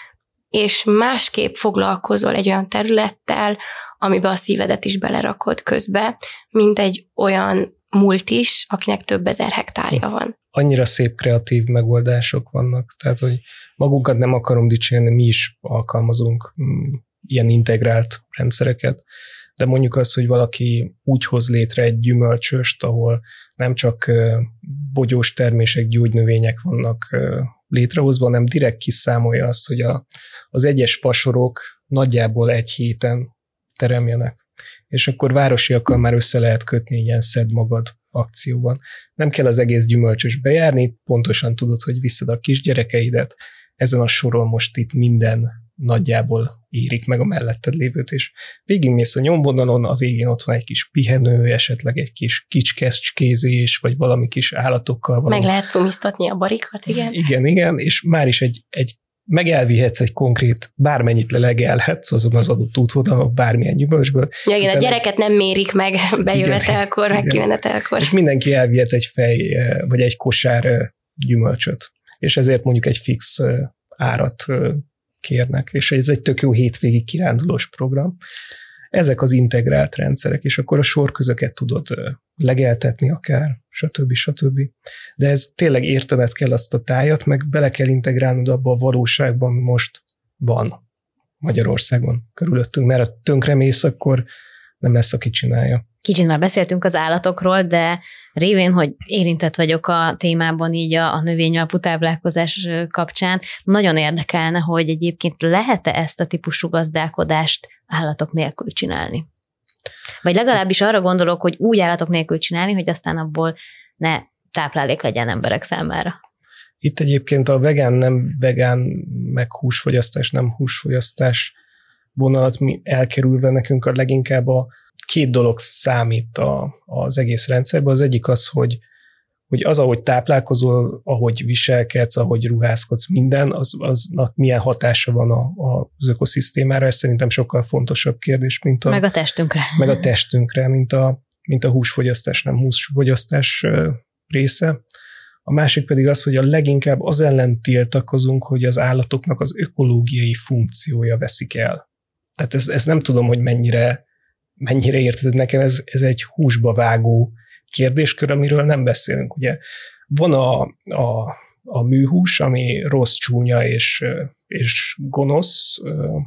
és másképp foglalkozol egy olyan területtel, amiben a szívedet is belerakod közbe, mint egy olyan múlt is, akinek több ezer hektárja van. Annyira szép kreatív megoldások vannak, tehát, hogy magunkat nem akarom dicsérni, mi is alkalmazunk mm, ilyen integrált rendszereket, de mondjuk az, hogy valaki úgy hoz létre egy gyümölcsöst, ahol nem csak bogyós termések, gyógynövények vannak létrehozva, hanem direkt kiszámolja azt, hogy a, az egyes fasorok nagyjából egy héten teremjenek. És akkor városiakkal már össze lehet kötni ilyen szed magad akcióban. Nem kell az egész gyümölcsös bejárni, pontosan tudod, hogy visszad a kisgyerekeidet, ezen a soron most itt minden nagyjából érik meg a melletted lévőt, és végigmész a nyomvonalon, a végén ott van egy kis pihenő, esetleg egy kis kicskecskézés, vagy valami kis állatokkal. Valami. Meg lehet cumisztatni a barikat, igen. Igen, igen, és már is egy, egy megelvihetsz egy konkrét, bármennyit lelegelhetsz azon az adott útvonalon, bármilyen gyümölcsből. Ja, igen, a gyereket nem mérik meg bejövetelkor, meg kimenetelkor. És mindenki elvihet egy fej, vagy egy kosár gyümölcsöt. És ezért mondjuk egy fix árat kérnek, és ez egy tök jó hétvégi kirándulós program. Ezek az integrált rendszerek, és akkor a sorközöket tudod legeltetni akár, stb. stb. De ez tényleg értened kell azt a tájat, meg bele kell integrálnod abba a valóságban, ami most van Magyarországon körülöttünk, mert ha tönkremész, akkor nem lesz, aki csinálja. Kicsit már beszéltünk az állatokról, de révén, hogy érintett vagyok a témában így a, a növényalapú táplálkozás kapcsán, nagyon érdekelne, hogy egyébként lehet-e ezt a típusú gazdálkodást állatok nélkül csinálni? Vagy legalábbis arra gondolok, hogy úgy állatok nélkül csinálni, hogy aztán abból ne táplálék legyen emberek számára. Itt egyébként a vegán, nem vegán, meg húsfogyasztás, nem húsfogyasztás vonalat elkerülve nekünk a leginkább a két dolog számít a, az egész rendszerben. Az egyik az, hogy, hogy az, ahogy táplálkozol, ahogy viselkedsz, ahogy ruházkodsz, minden, az, aznak milyen hatása van a, a, az ökoszisztémára. Ez szerintem sokkal fontosabb kérdés, mint a... Meg a testünkre. Meg a testünkre, mint a, mint a húsfogyasztás, nem húsfogyasztás része. A másik pedig az, hogy a leginkább az ellen tiltakozunk, hogy az állatoknak az ökológiai funkciója veszik el. Tehát ez, ez nem tudom, hogy mennyire mennyire érted, nekem ez, ez egy húsba vágó kérdéskör, amiről nem beszélünk. Ugye van a, a, a műhús, ami rossz, csúnya és, és gonosz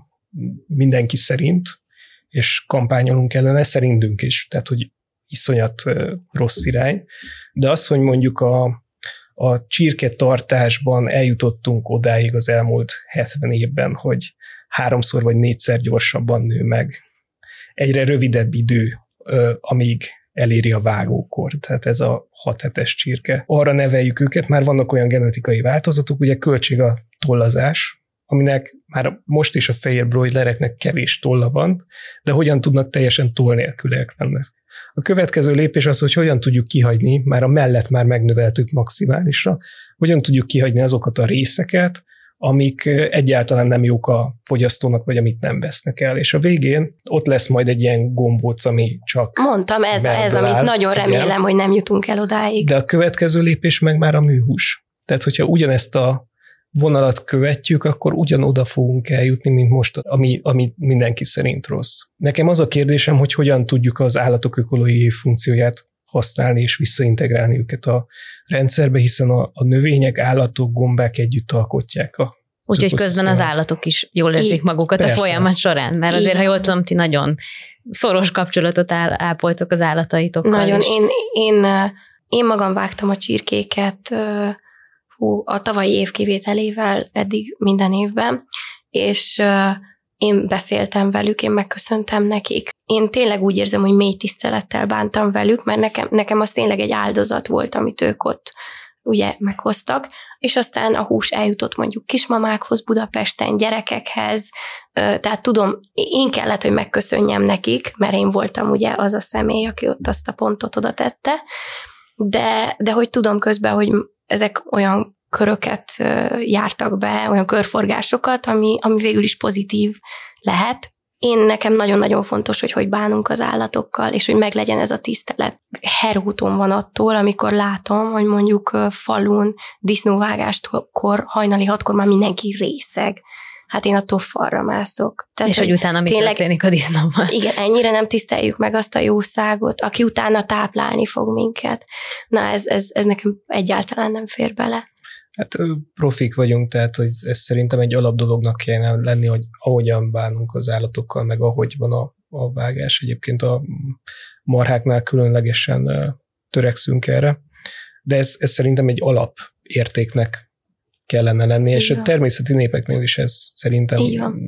mindenki szerint, és kampányolunk ellene, szerintünk is, tehát hogy iszonyat rossz irány. De az, hogy mondjuk a, a csirketartásban eljutottunk odáig az elmúlt hetven évben, hogy háromszor vagy négyszer gyorsabban nő meg. Egyre rövidebb idő, amíg eléri a vágókor, tehát ez a hat hetes csirke. Arra neveljük őket, már vannak olyan genetikai változatok, ugye költség a tollazás, aminek már most is a fehér broilereknek kevés tolla van, de hogyan tudnak teljesen toll nélküliek lenni. A következő lépés az, hogy hogyan tudjuk kihagyni, már a mellet már megnöveltük maximálisra, hogyan tudjuk kihagyni azokat a részeket, amik egyáltalán nem jók a fogyasztónak, vagy amit nem vesznek el. És a végén ott lesz majd egy ilyen gombóc, ami csak... Mondtam, ez, ez amit áll. Nagyon remélem, igen, hogy nem jutunk el odáig. De a következő lépés meg már a műhús. Tehát, hogyha ugyanezt a vonalat követjük, akkor ugyanoda fogunk eljutni, mint most, ami, ami mindenki szerint rossz. Nekem az a kérdésem, hogy hogyan tudjuk az állatok ökológiai funkcióját használni és visszaintegrálni őket a rendszerbe, hiszen a, a növények, állatok, gombák együtt alkotják a Úgyhogy közben az állatok is jól érzik magukat persze. A folyamat során, mert azért, ha jól tudom, ti nagyon szoros kapcsolatot áll, ápoltok az állataitokkal. Nagyon. Én, én, én magam vágtam a csirkéket hú, a tavalyi év kivételével eddig minden évben, és én beszéltem velük, én megköszöntem nekik. Én tényleg úgy érzem, hogy mély tisztelettel bántam velük, mert nekem, nekem az tényleg egy áldozat volt, amit ők ott ugye meghoztak, és aztán a hús eljutott mondjuk kismamákhoz Budapesten, gyerekekhez, tehát tudom, én kellett, hogy megköszönjem nekik, mert én voltam ugye az a személy, aki ott azt a pontot oda tette, de, de hogy tudom közben, hogy ezek olyan köröket jártak be, olyan körforgásokat, ami, ami végül is pozitív lehet. Én nekem nagyon-nagyon fontos, hogy hogy bánunk az állatokkal, és hogy meglegyen ez a tisztelet. Herúton van attól, amikor látom, hogy mondjuk falun disznóvágáskor, hajnali hatkor már mindenki részeg. Hát én attól falra mászok. Tehát, és hogy, hogy utána mi tényleg, történik a disznóval. Igen, ennyire nem tiszteljük meg azt a jószágot, aki utána táplálni fog minket. Na ez, ez, ez nekem egyáltalán nem fér bele. Hát profik vagyunk, tehát hogy ez szerintem egy alapdolognak kellene lenni, hogy ahogyan bánunk az állatokkal, meg ahogy van a, a vágás. Egyébként a marháknál különlegesen törekszünk erre, de ez, ez szerintem egy alapértéknek kellene lenni, és a természeti népeknél is ez szerintem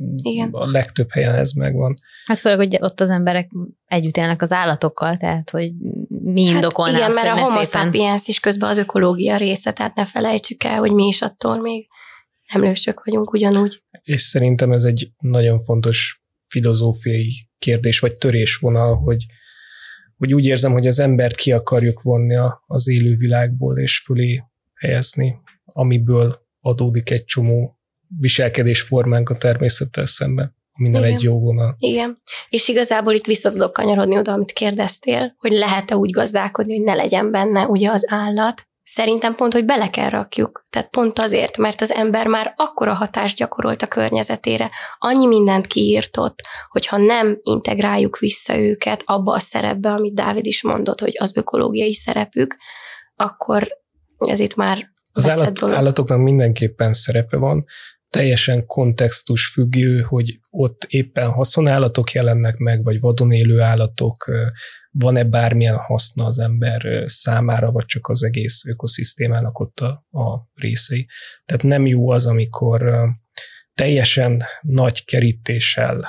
a legtöbb helyen ez megvan. Hát főleg, hogy ott az emberek együtt élnek az állatokkal, tehát hogy mi indokolná hát igen, azt, mert a homo sapiens is közben az ökológia része, tehát ne felejtsük el, hogy mi is attól még emlősök vagyunk ugyanúgy. És szerintem ez egy nagyon fontos filozófiai kérdés, vagy törésvonal, hogy, hogy úgy érzem, hogy az embert ki akarjuk vonni az élő világból, és fölé helyezni, amiből adódik egy csomó viselkedésformánk a természettel szemben, ami nem egy jó vonal. Igen, és igazából itt vissza tudok kanyarodni oda, amit kérdeztél, hogy lehet-e úgy gazdálkodni, hogy ne legyen benne ugye az állat. Szerintem pont, hogy bele kell rakjuk. Tehát pont azért, mert az ember már akkora hatást gyakorolt a környezetére, annyi mindent kiírtott, hogyha nem integráljuk vissza őket abba a szerepbe, amit Dávid is mondott, hogy az ökológiai szerepük, akkor ez itt már az állat, állatoknak mindenképpen szerepe van, teljesen kontextus függő, hogy ott éppen haszonállatok jelennek meg, vagy vadon élő állatok, van-e bármilyen haszna az ember számára, vagy csak az egész ökoszisztémának ott a, a részei. Tehát nem jó az, amikor teljesen nagy kerítéssel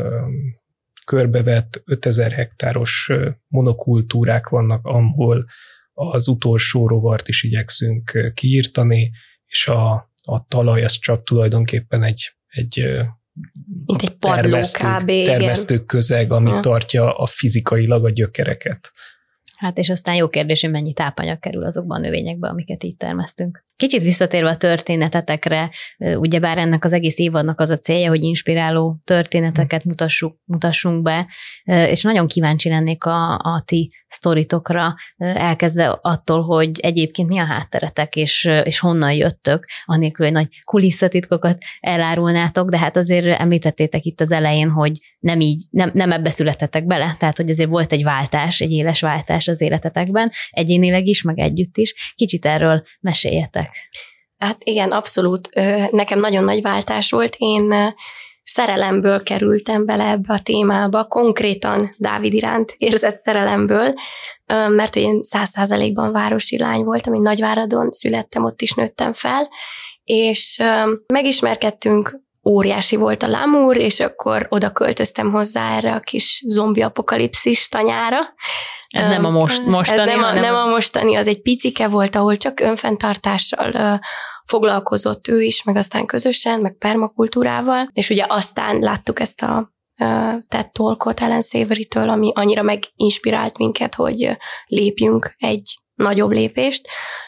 körbevett ötezer hektáros monokultúrák vannak, ahol az utolsó rovart is igyekszünk kiírtani, és a, a talaj az csak tulajdonképpen egy, egy, Mint egy padló kb. termesztő közeg, ami ja. tartja a fizikailag a gyökereket. Hát és aztán jó kérdés, hogy mennyi tápanyag kerül azokban a növényekbe, amiket így termesztünk. Kicsit visszatérve a történetetekre, ugyebár ennek az egész évadnak az a célja, hogy inspiráló történeteket mutassuk, mutassunk be, és nagyon kíváncsi lennék a, a ti sztoritokra, elkezdve attól, hogy egyébként mi a hátteretek, és, és honnan jöttök, anélkül, hogy nagy kulisszatitkokat elárulnátok, de hát azért említettétek itt az elején, hogy nem így, nem, nem ebbe születtetek bele, tehát hogy azért volt egy váltás, egy éles váltás az életetekben, egyénileg is, meg együtt is. Kicsit erről meséljetek. Hát igen, abszolút. Nekem nagyon nagy váltás volt. Én szerelemből kerültem bele ebbe a témába, konkrétan Dávid iránt érzett szerelemből, mert én száz százalékban városi lány voltam, én Nagyváradon születtem, ott is nőttem fel, és megismerkedtünk óriási volt a lámúr, és akkor oda költöztem hozzá erre a kis zombi apokalipszis tanyára. Ez nem a most, mostani, Ez nem a, hanem nem a mostani, az egy picike volt, ahol csak önfenntartással uh, foglalkozott ő is, meg aztán közösen, meg permakultúrával, és ugye aztán láttuk ezt a uh, TED Talkot Ellen Savory-től, ami annyira meginspirált minket, hogy uh, lépjünk egy nagyobb lépést,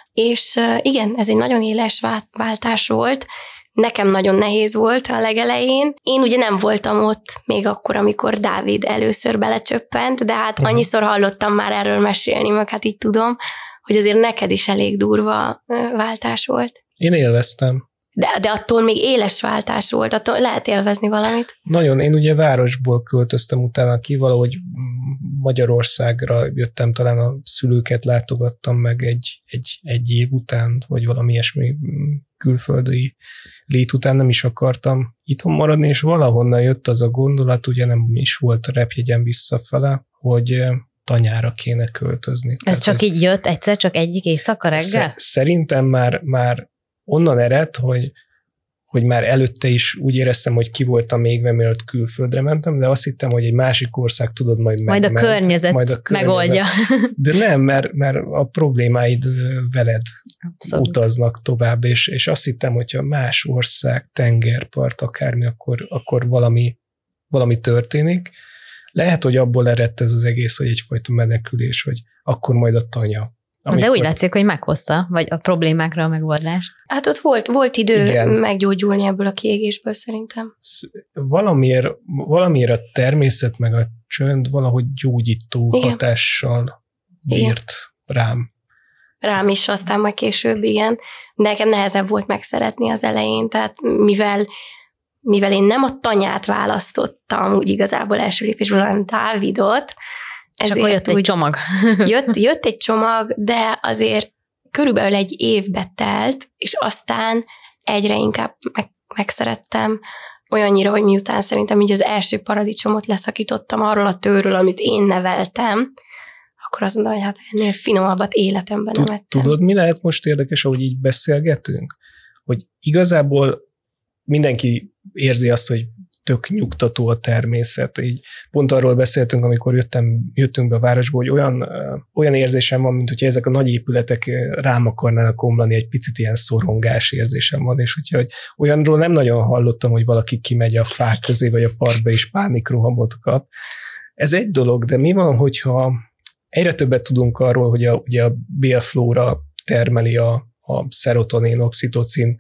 és uh, igen, ez egy nagyon éles váltás volt. Nekem nagyon nehéz volt a legelején. Én ugye nem voltam ott még akkor, amikor Dávid először belecsöppent, de hát uh-huh. annyiszor hallottam már erről mesélni, meg hát így tudom, hogy azért neked is elég durva váltás volt. Én élveztem. De, de attól még éles váltás volt, attól lehet élvezni valamit. Nagyon, én ugye városból költöztem utána ki, valahogy Magyarországra jöttem, talán a szülőket látogattam meg egy, egy, egy év után, vagy valami ilyesmi külföldi lét után, nem is akartam itthon maradni, és valahonnan jött az a gondolat, ugye nem is volt repjegyem visszafele, hogy tanyára kéne költözni. Ez Tehát, csak így jött egyszer, csak egyik éjszaka reggel? Szerintem már, már onnan ered, hogy, hogy már előtte is úgy éreztem, hogy ki voltam égve, mielőtt külföldre mentem, de azt hittem, hogy egy másik ország, tudod, majd majd megment. A környezet majd a környezet megoldja. De nem, mert, mert a problémáid veled Abszolút. Utaznak tovább, és, és azt hittem, hogyha más ország, tengerpart, akármi, akkor, akkor valami, valami történik. Lehet, hogy abból eredt ez az egész, hogy egyfajta menekülés, hogy akkor majd a tanya. Amikor... De úgy látszik, hogy meghozta, vagy a problémákra a megoldás. Hát ott volt, volt idő Igen. meggyógyulni ebből a kiégésből szerintem. Valamiért, valamiért a természet meg a csönd valahogy gyógyító igen. hatással bírt igen. rám. Rám is, aztán majd később, igen. De nekem nehezebb volt megszeretni az elején, tehát mivel, mivel én nem a tanyát választottam úgy igazából első lépésből, hanem Dávidot, és akkor jött egy úgy, csomag. jött, jött egy csomag, de azért körülbelül egy évbe telt, és aztán egyre inkább meg, megszerettem olyannyira, hogy miután szerintem így az első paradicsomot leszakítottam arról a tőről, amit én neveltem, akkor azt mondom, hogy hát ennél finomabbat életemben nem ettem. Tudod, mi lehet most érdekes, ahogy így beszélgetünk? Hogy igazából mindenki érzi azt, hogy tök nyugtató a természet. Így pont arról beszéltünk, amikor jöttem, jöttünk be a városba, hogy olyan, olyan érzésem van, mint hogyha ezek a nagy épületek rám akarnának omlani, egy picit ilyen szorongás érzésem van, és hogyha, hogy olyanról nem nagyon hallottam, hogy valaki kimegy a fák közé, vagy a parkba, és pánikrohamot kap. Ez egy dolog, de mi van, hogyha egyre többet tudunk arról, hogy a, ugye a bélflóra termeli a, a szerotonin, oxitocin,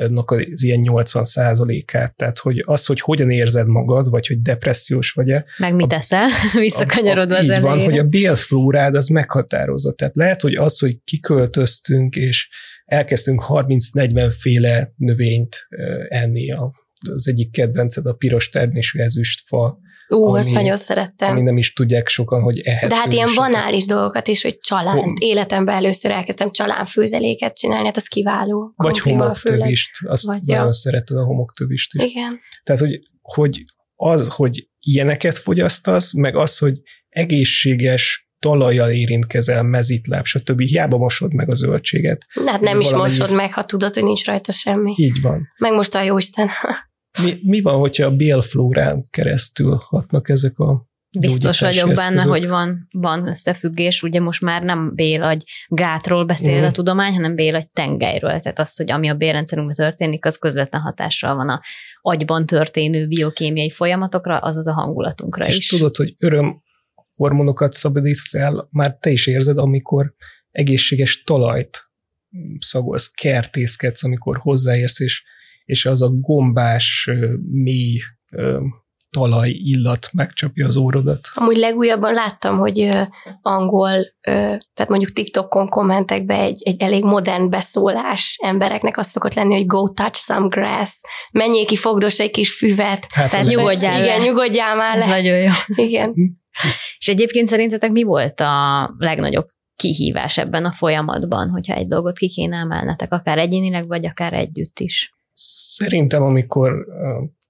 az ilyen nyolcvan százalékát, tehát hogy az, hogy hogyan érzed magad, vagy hogy depressziós vagy-e. Meg mit teszel, visszakanyarodva az elejére. Így van, hogy a bélflórád az meghatározza. Tehát lehet, hogy az, hogy kiköltöztünk, és elkezdtünk harminc-negyven féle növényt enni. Az egyik kedvenced a piros termésű ezüstfa. Ó, ami, azt nagyon szerettem. Ami nem is tudják sokan, hogy ehető. De hát ilyen banális dolgokat is, hogy csalánt. Hom. Életemben először elkezdtem csalánfőzeléket csinálni, hát az kiváló. Vagy homoktövist. Azt vagy nagyon ja. szereted a homoktövist is. Igen. Tehát, hogy, hogy az, hogy ilyeneket fogyasztasz, meg az, hogy egészséges talajjal érintkezel, mezitláb, stb. Hiába mosod meg a zöldséget. De hát nem is mosod meg, ha tudod, hogy nincs rajta semmi. Így van. Meg most a jóisten. Mi, mi van, hogyha a bélflórán keresztül hatnak ezek a Biztos vagyok benne, hogy van, van összefüggés, ugye most már nem bélagy gátról beszél uh-huh. a tudomány, hanem bélagy tengelyről, tehát az, hogy ami a bélrendszerünkben történik, az közvetlen hatással van a agyban történő biokémiai folyamatokra, azaz a hangulatunkra és is. És tudod, hogy öröm hormonokat szabadít fel, már te is érzed, amikor egészséges talajt szagolsz, kertészkedsz, amikor hozzáérsz, és, és az a gombás, mély talaj illat megcsapja az órodat. Amúgy legújabban láttam, hogy angol, tehát mondjuk TikTokon kommentekbe egy, egy elég modern beszólás embereknek az szokott lenni, hogy go touch some grass, menjél ki, fogdos egy kis füvet. Hát tehát nyugodjál le. Igen, nyugodjál már le. Ez nagyon jó. Igen. És egyébként szerintetek mi volt a legnagyobb kihívás ebben a folyamatban, hogyha egy dolgot ki kéne emelnetek, akár egyénileg, vagy akár együtt is? Szerintem, amikor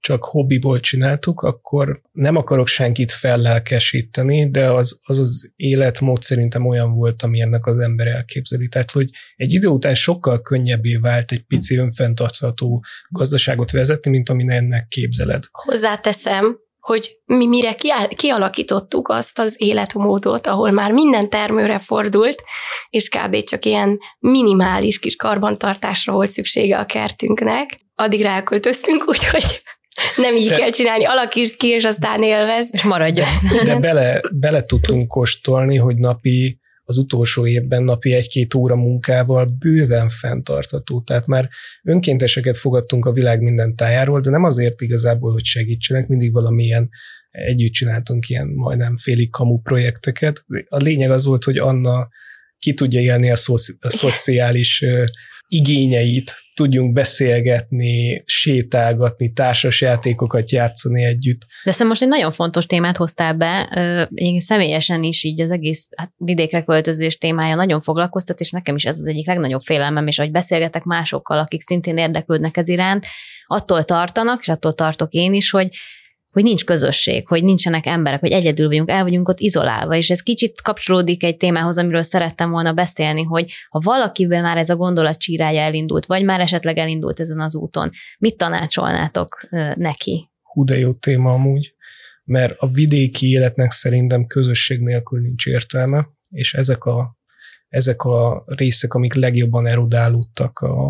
csak hobbiból csináltuk, akkor nem akarok senkit fellelkesíteni, de az, az az életmód szerintem olyan volt, ami ennek az ember elképzeli. Tehát, hogy egy idő után sokkal könnyebbé vált egy pici önfenntartható gazdaságot vezetni, mint amin ennek képzeled. Hozzáteszem, hogy mi mire kialakítottuk azt az életmódot, ahol már minden termőre fordult, és kb. Csak ilyen minimális kis karbantartásra volt szüksége a kertünknek, addigra elköltöztünk, úgyhogy nem így de, kell csinálni, alakítsd ki, és aztán élvezd. És maradjon. De, de bele, bele tudtunk kóstolni, hogy napi, az utolsó évben napi egy-két óra munkával bőven fenntartható. Tehát már önkénteseket fogadtunk a világ minden tájáról, de nem azért igazából, hogy segítsenek, mindig valamilyen együtt csináltunk ilyen majdnem félig kamu projekteket. A lényeg az volt, hogy Anna ki tudja élni a, szoci, a szociális uh, igényeit, tudjunk beszélgetni, sétálgatni, társas játékokat játszani együtt. De szerintem most egy nagyon fontos témát hoztál be, én személyesen is így az egész hát vidékre költözés témája nagyon foglalkoztat, és nekem is ez az egyik legnagyobb félelmem, és ahogy beszélgetek másokkal, akik szintén érdeklődnek ez iránt, attól tartanak, és attól tartok én is, hogy hogy nincs közösség, hogy nincsenek emberek, hogy egyedül vagyunk, el vagyunk ott izolálva, és ez kicsit kapcsolódik egy témához, amiről szerettem volna beszélni, hogy ha valakiben már ez a gondolat csírája elindult, vagy már esetleg elindult ezen az úton, mit tanácsolnátok neki? Hú, de jó téma amúgy, mert a vidéki életnek szerintem közösség nélkül nincs értelme, és ezek a, ezek a részek, amik legjobban erodálódtak a,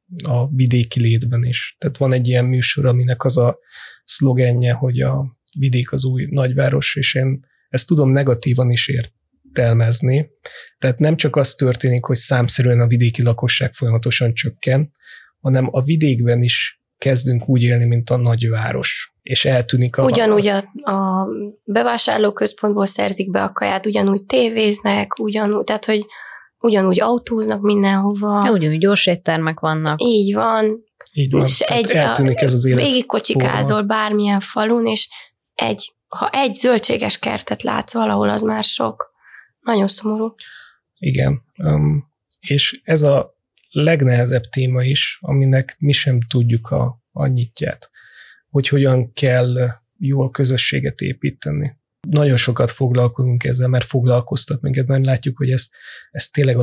a vidéki létben is. Tehát van egy ilyen műsor, aminek az a szlogenje, hogy a vidék az új nagyváros, és én ezt tudom negatívan is értelmezni. Tehát nem csak az történik, hogy számszerűen a vidéki lakosság folyamatosan csökken, hanem a vidékben is kezdünk úgy élni, mint a nagyváros, és eltűnik a... Ugyanúgy a, a bevásárlóközpontból szerzik be a kaját, ugyanúgy tévéznek, ugyanúgy, tehát, hogy ugyanúgy autóznak mindenhova. Ja, ugyanúgy gyors éttermek vannak. Így van. Így van. És egy, eltűnik ez az élet. Végigkocsikázol bármilyen falun, és egy, ha egy zöldséges kertet látsz valahol, az már sok. Nagyon szomorú. Igen. Um, és ez a legnehezebb téma is, aminek mi sem tudjuk a, a nyitját, hogy hogyan kell jól közösséget építeni. Nagyon sokat foglalkozunk ezzel, mert foglalkoztat minket, mert látjuk, hogy ez, ez tényleg a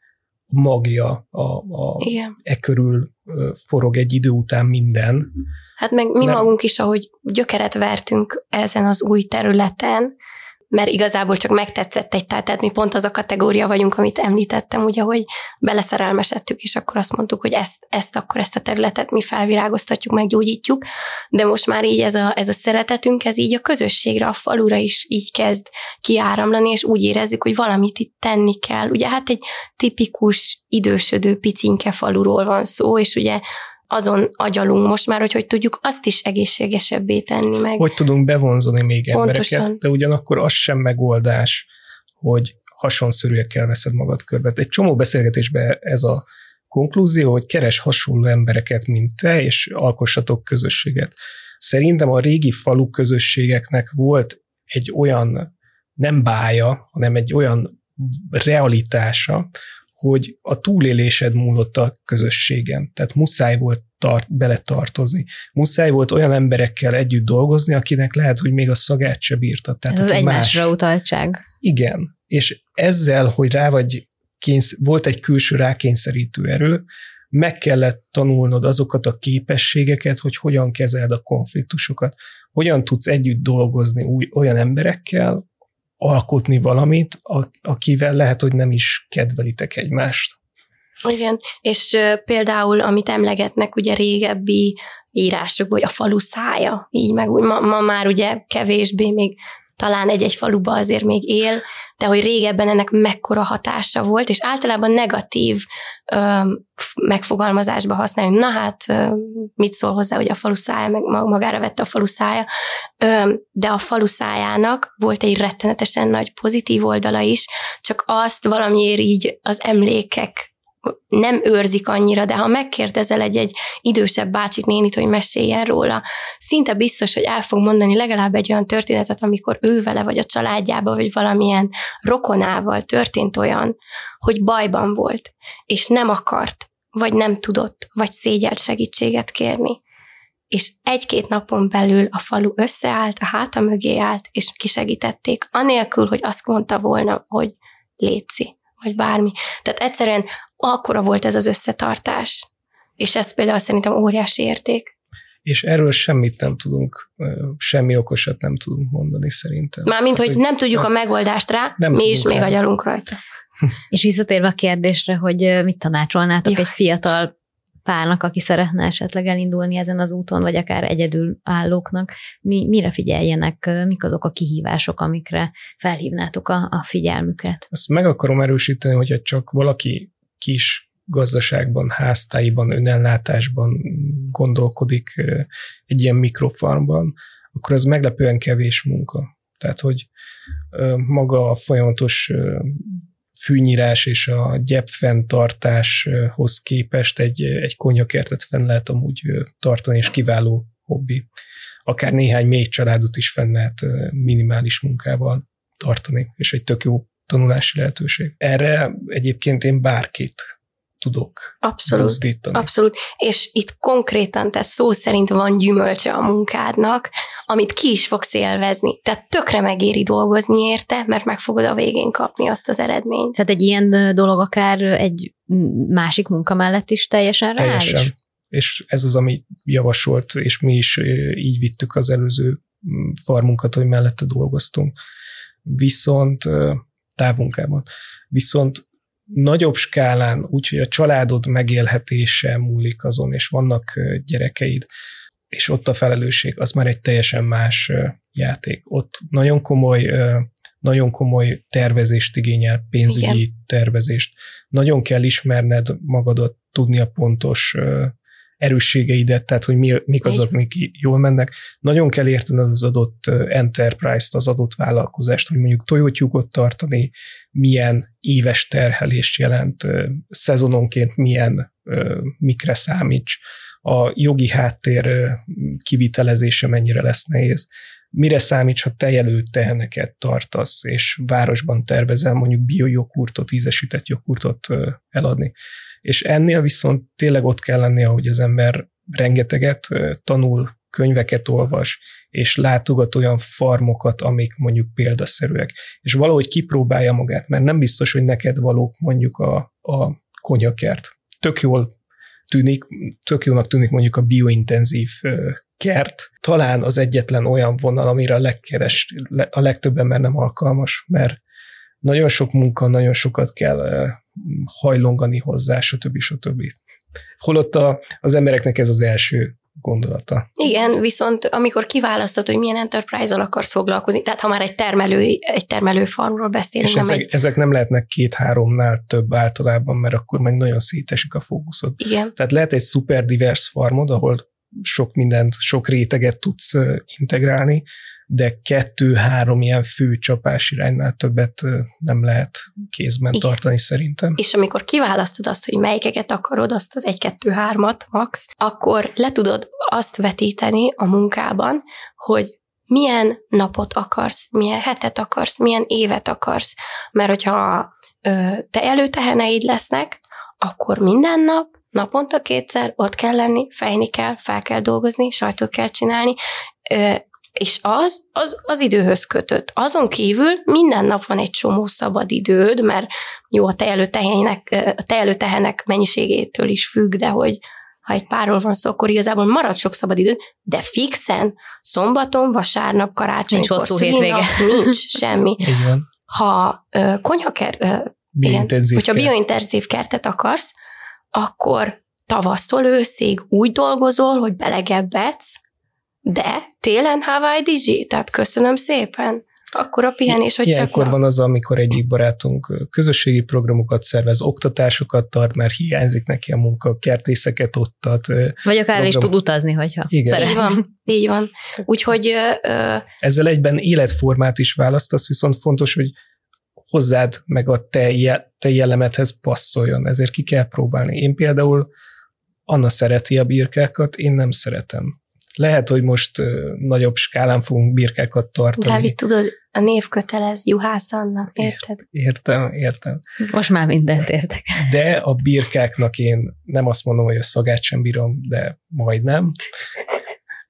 legmagja a, a e körül forog egy idő után minden. Hát meg mi Nem. magunk is, ahogy gyökeret vertünk ezen az új területen, mert igazából csak megtetszett egy táj, tehát mi pont az a kategória vagyunk, amit említettem, ugye, hogy beleszerelmesedtük, és akkor azt mondtuk, hogy ezt, ezt akkor ezt a területet mi felvirágoztatjuk, meggyógyítjuk, de most már így ez a, ez a szeretetünk, ez így a közösségre, a falura is így kezd kiáramlani, és úgy érezzük, hogy valamit itt tenni kell. Ugye hát egy tipikus idősödő picinke faluról van szó, és ugye azon agyalunk most már, hogy hogy tudjuk azt is egészségesebbé tenni meg. Hogy tudunk bevonzani még Pontosan. embereket, de ugyanakkor az sem megoldás, hogy hasonszörűekkel veszed magad körbe. Egy csomó beszélgetésben ez a konklúzió, hogy keres hasonló embereket, mint te, és alkossatok közösséget. Szerintem a régi falu közösségeknek volt egy olyan, nem bája, hanem egy olyan realitása, hogy a túlélésed múlott a közösségen. Tehát muszáj volt tart, beletartozni. Muszáj volt olyan emberekkel együtt dolgozni, akinek lehet, hogy még a szagát se bírta. Tehát ez az egymásra más... utaltság. Igen. És ezzel, hogy rá vagy kényszer, volt egy külső rákényszerítő erő, meg kellett tanulnod azokat a képességeket, hogy hogyan kezeld a konfliktusokat. Hogyan tudsz együtt dolgozni új, olyan emberekkel, alkotni valamit, akivel lehet, hogy nem is kedvelitek egymást. Igen, és például, amit emlegetnek ugye régebbi írásokból, hogy a falu szája, így meg úgy, ma, ma már ugye kevésbé, még talán egy-egy faluba azért még él, de hogy régebben ennek mekkora hatása volt, és általában negatív ö, megfogalmazásba használjuk. Na hát, ö, mit szól hozzá, hogy a falu szája, meg magára vette a falu szája, ö, de a falu szájának volt egy rettenetesen nagy pozitív oldala is, csak azt valamiért így az emlékek nem őrzik annyira, de ha megkérdezel egy-egy idősebb bácsit, nénit, hogy meséljen róla, szinte biztos, hogy el fog mondani legalább egy olyan történetet, amikor ő vele, vagy a családjában, vagy valamilyen rokonával történt olyan, hogy bajban volt, és nem akart, vagy nem tudott, vagy szégyelt segítséget kérni. és egy-két napon belül a falu összeállt, a háta mögé állt, és kisegítették, anélkül, hogy azt mondta volna, hogy létszi, vagy bármi. Tehát egyszerűen akkora volt ez az összetartás, és ez például szerintem óriási érték. És erről semmit nem tudunk, semmi okosat nem tudunk mondani szerintem. Mármint, hogy, hogy nem tudjuk a megoldást rá, mi is még agyalunk rajta. És visszatérve a kérdésre, hogy mit tanácsolnátok ja. egy fiatal párnak, aki szeretne esetleg elindulni ezen az úton, vagy akár egyedül állóknak, mi, mire figyeljenek, mik azok a kihívások, amikre felhívnátok a, a figyelmüket? Azt meg akarom erősíteni, hogyha csak valaki kis gazdaságban, háztáiban, önellátásban gondolkodik egy ilyen mikrofarmban, akkor az meglepően kevés munka. Tehát, hogy maga a folyamatos fűnyírás és a gyepfenntartáshoz képest egy, egy konyakertet fenn lehet amúgy tartani, és kiváló hobbi. Akár néhány még családot is fenn lehet minimális munkával tartani, és egy tök jó tanulási lehetőség. Erre egyébként én bárkit tudok abszolút, buzdítani. Abszolút, és itt konkrétan te szó szerint van gyümölcse a munkádnak, amit ki is fogsz élvezni. Tehát tökre megéri dolgozni érte, mert meg fogod a végén kapni azt az eredményt. Tehát egy ilyen dolog akár egy másik munka mellett is teljesen reális? Teljesen. És ez az, amit javasolt, és mi is így vittük az előző farmunkat, hogy mellette dolgoztunk. Viszont távmunkában. Viszont nagyobb skálán, úgyhogy a családod megélhetése múlik azon, és vannak gyerekeid, és ott a felelősség, az már egy teljesen más játék. Ott nagyon komoly, nagyon komoly tervezést igényel, pénzügyi Igen. tervezést. Nagyon kell ismerned magadat, tudni a pontos erősségeidet, tehát hogy mi, mik azok, mik jól mennek. Nagyon kell értened az adott enterprise-t, az adott vállalkozást, hogy mondjuk tojótyúkot tartani, milyen éves terhelést jelent, szezononként milyen, mikre számíts, a jogi háttér kivitelezése mennyire lesz nehéz, mire számíts, ha tejelő teheneket tartasz, és városban tervezel mondjuk biojoghurtot, ízesített joghurtot eladni. És ennél viszont tényleg ott kell lennie, hogy az ember rengeteget tanul, könyveket olvas, és látogat olyan farmokat, amik mondjuk példaszerűek. És valahogy kipróbálja magát, mert nem biztos, hogy neked valók mondjuk a, a konyakert. Tök jól tűnik, tök jónak tűnik mondjuk a biointenzív kert. Talán az egyetlen olyan vonal, amire a, legkeves, a legtöbb ember nem alkalmas, mert nagyon sok munka, nagyon sokat kell hajlongani hozzá, stb. stb. Holott a, az embereknek ez az első gondolata. Igen, viszont amikor kiválasztod, hogy milyen enterprise-al akarsz foglalkozni, tehát ha már egy termelő, egy termelő farmról beszélünk. És ezek, egy... ezek nem lehetnek két-háromnál több általában, mert akkor meg nagyon szétesik a fókuszod. Igen. Tehát lehet egy szuper divers farmod, ahol sok mindent, sok réteget tudsz integrálni, de kettő-három ilyen fő csapás iránynál többet nem lehet kézben Igen. tartani szerintem. És amikor kiválasztod azt, hogy melyikeket akarod, azt az egy-kettő-hármat max, akkor le tudod azt vetíteni a munkában, hogy milyen napot akarsz, milyen hetet akarsz, milyen évet akarsz. Mert hogyha ö, te előteheneid lesznek, akkor minden nap, naponta kétszer ott kell lenni, fejni kell, fel kell dolgozni, sajtot kell csinálni, ö, és az, az az időhöz kötött. Azon kívül minden nap van egy csomó szabad időd, mert jó, a tejelőtehenek, a tejelőtehenek mennyiségétől is függ, de hogy ha egy párról van szó, akkor igazából marad sok szabad időd, de fixen szombaton, vasárnap, karácsonykor, szülinap, nincs semmi. Igen. Ha uh, konyhaker, uh, igen, hogyha biointenzív kertet akarsz, akkor tavasztól őszig úgy dolgozol, hogy belegebbedsz, de télen Hawaii Dizsi, tehát köszönöm szépen. Akkor a pihenés, hogy Ilyenkor csak Ilyenkor van az, amikor egyik barátunk közösségi programokat szervez, oktatásokat tart, mert hiányzik neki a munka, kertészeket ott ad. Vagy akár program... is tud utazni, hogyha szeret. Így van, így van. Úgyhogy... Ö... Ezzel egyben életformát is választasz, viszont fontos, hogy hozzád meg a te, je- te jellemedhez passzoljon, ezért ki kell próbálni. Én például Anna szereti a birkákat, én nem szeretem. Lehet, hogy most uh, nagyobb skálán fogunk birkákat tartani. Dávid, tudod, a név kötelez Juhász Anna, érted? Értem, értem. Most már mindent értek. De a birkáknak én nem azt mondom, hogy a szagát sem bírom, de majdnem.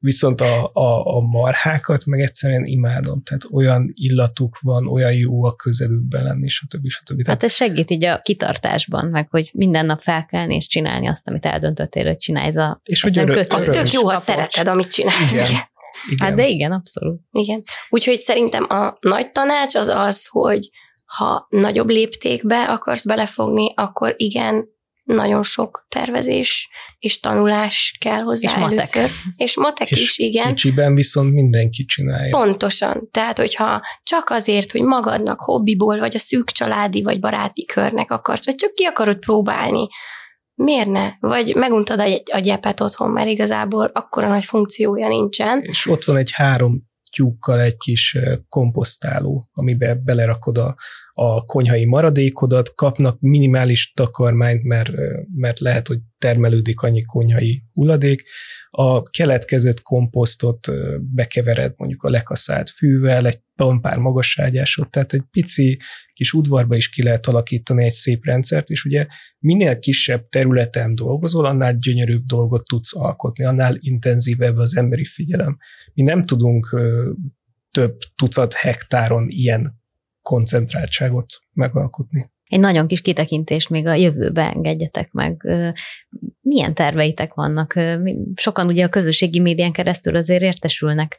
Viszont a, a, a marhákat meg egyszerűen imádom, tehát olyan illatuk van, olyan jó a közelükben lenni, stb. stb. Tehát hát ez segít így a kitartásban, meg hogy minden nap felkelni és csinálni azt, amit eldöntöttél, hogy csinálj. Ez a, és hogy öröm, az tök jó, ha szereted, amit csinálsz. Igen. Igen. Hát de igen, abszolút. Igen. Úgyhogy szerintem a nagy tanács az az, hogy ha nagyobb léptékbe akarsz belefogni, akkor igen, nagyon sok tervezés és tanulás kell hozzá és matek. először. És matek és is, igen. Kicsiben viszont mindenki csinálja. Pontosan. Tehát, hogyha csak azért, hogy magadnak hobbiból, vagy a szűk családi, vagy baráti körnek akarsz, vagy csak ki akarod próbálni, miért ne? Vagy meguntad a, a gyepet otthon, mert igazából akkora nagy funkciója nincsen. És ott van egy három tyúkkal egy kis komposztáló, amiben belerakod a, a konyhai maradékodat, kapnak minimális takarmányt, mert, mert lehet, hogy termelődik annyi konyhai hulladék. A keletkezett komposztot bekevered mondjuk a lekaszált fűvel, egy pár magasságyásot, tehát egy pici kis udvarba is ki lehet alakítani egy szép rendszert, és ugye minél kisebb területen dolgozol, annál gyönyörűbb dolgot tudsz alkotni, annál intenzívebb az emberi figyelem. Mi nem tudunk több tucat hektáron ilyen koncentráltságot megalkotni. Egy nagyon kis kitekintést még a jövőbe engedjetek meg. Milyen terveitek vannak? Sokan ugye a közösségi médián keresztül azért értesülnek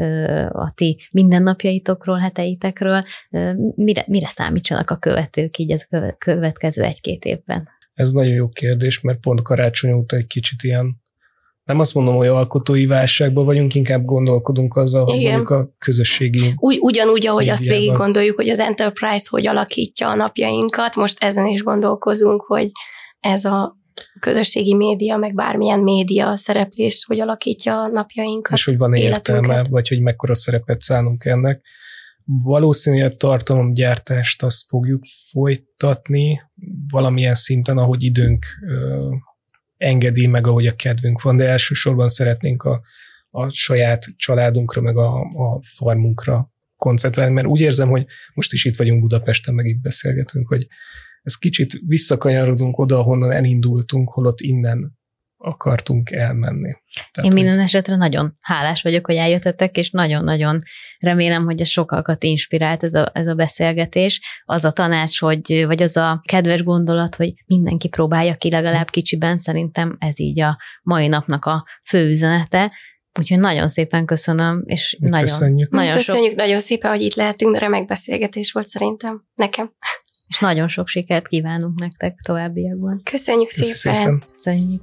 a ti mindennapjaitokról, heteitekről. Mire, mire számítsanak a követők így ez a következő egy-két évben? Ez nagyon jó kérdés, mert pont karácsony óta egy kicsit ilyen, nem azt mondom, hogy alkotói válságban vagyunk, inkább gondolkodunk azzal, hogy mondjuk a közösségi... Úgy, ugyanúgy, ahogy azt végig gondoljuk, hogy az Enterprise hogy alakítja a napjainkat, most ezen is gondolkozunk, hogy ez a közösségi média, meg bármilyen média szereplés, hogy alakítja a napjainkat, és hogy van értelme, vagy hogy mekkora szerepet szánunk ennek. Valószínűleg a tartalomgyártást azt fogjuk folytatni valamilyen szinten, ahogy időnk engedi meg, ahogy a kedvünk van, de elsősorban szeretnénk a, a saját családunkra, meg a, a farmunkra koncentrálni, mert úgy érzem, hogy most is itt vagyunk Budapesten, meg itt beszélgetünk, hogy ez kicsit visszakanyarodunk oda, ahonnan elindultunk, holott innen akartunk elmenni. Tehát, Én minden esetre nagyon hálás vagyok, hogy eljöttetek, és nagyon-nagyon remélem, hogy ez sokakat inspirált ez a, ez a beszélgetés. Az a tanács, hogy, vagy az a kedves gondolat, hogy mindenki próbálja ki legalább kicsiben, szerintem ez így a mai napnak a fő üzenete. Úgyhogy nagyon szépen köszönöm, és Mi nagyon, köszönjük. nagyon Köszönjük sok, nagyon szépen, hogy itt lehetünk, remek beszélgetés volt szerintem, nekem. és nagyon sok sikert kívánunk nektek továbbiakban. Köszönjük Köszi szépen. szépen. Köszönjük!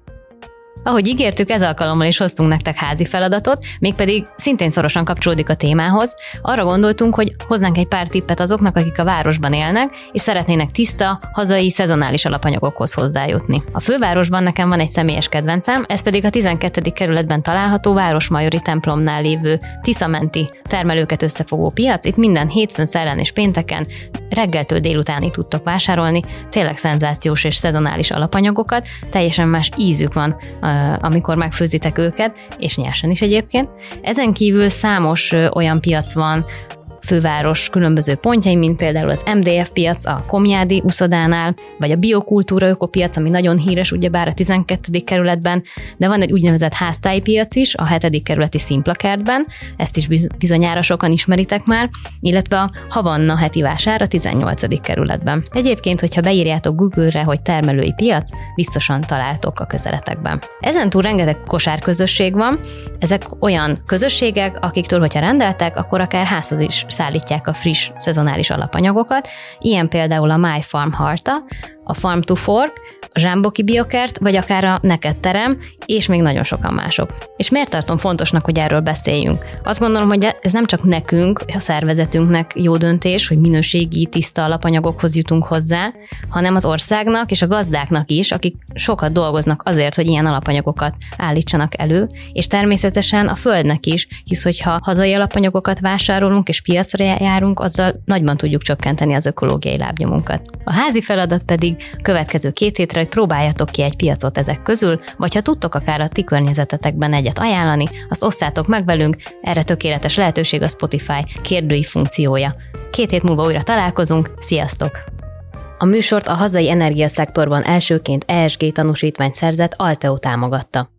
Ahogy ígértük, ez alkalommal is hoztunk nektek házi feladatot, mégpedig szintén szorosan kapcsolódik a témához. Arra gondoltunk, hogy hoznánk egy pár tippet azoknak, akik a városban élnek, és szeretnének tiszta, hazai, szezonális alapanyagokhoz hozzájutni. A fővárosban nekem van egy személyes kedvencem, ez pedig a tizenkettedik kerületben található Városmajori templomnál lévő Tiszamenti termelőket összefogó piac. Itt minden hétfőn, szerdán és pénteken reggeltől délutánig tudtok vásárolni tényleg szenzációs és szezonális alapanyagokat, teljesen más ízük van, amikor megfőzitek őket, és nyersen is egyébként. Ezen kívül számos olyan piac van főváros különböző pontjai, mint például az em dé ef piac a Komjádi uszodánál, vagy a Biokultúra ökopiac, ami nagyon híres, ugyebár a tizenkettedik kerületben, de van egy úgynevezett háztáji piac is, a hetedik kerületi Szimplakertben, ezt is bizonyára sokan ismeritek már, illetve a Havanna heti vásár a tizennyolcadik kerületben. Egyébként, hogyha beírjátok Google-re, hogy termelői piac, biztosan találtok a közeletekben. Ezen túl rengeteg kosárközösség van, ezek olyan közösségek, akiktől, hogyha rendeltek, akkor akár házhoz is szállítják a friss, szezonális alapanyagokat, ilyen például a My Farm Harta, a Farm to Fork, a Zsámboki Biokert, vagy akár a Neked Terem, és még nagyon sokan mások. És miért tartom fontosnak, hogy erről beszéljünk? Azt gondolom, hogy ez nem csak nekünk, a szervezetünknek jó döntés, hogy minőségi, tiszta alapanyagokhoz jutunk hozzá, hanem az országnak és a gazdáknak is, akik sokat dolgoznak azért, hogy ilyen alapanyagokat állítsanak elő, és természetesen a földnek is, hisz hogyha hazai alapanyagokat vásárolunk és piacra járunk, azzal nagyban tudjuk csökkenteni az ökológiai lábnyomunkat. A házi feladat pedig következő két hétre, hogy próbáljatok ki egy piacot ezek közül, vagy ha tudtok akár a ti környezetetekben egyet ajánlani, azt osszátok meg velünk, erre tökéletes lehetőség a Spotify kérdői funkciója. Két hét múlva újra találkozunk, sziasztok! A műsort a hazai energiaszektorban elsőként é es gé tanúsítványt szerzett Alteo támogatta.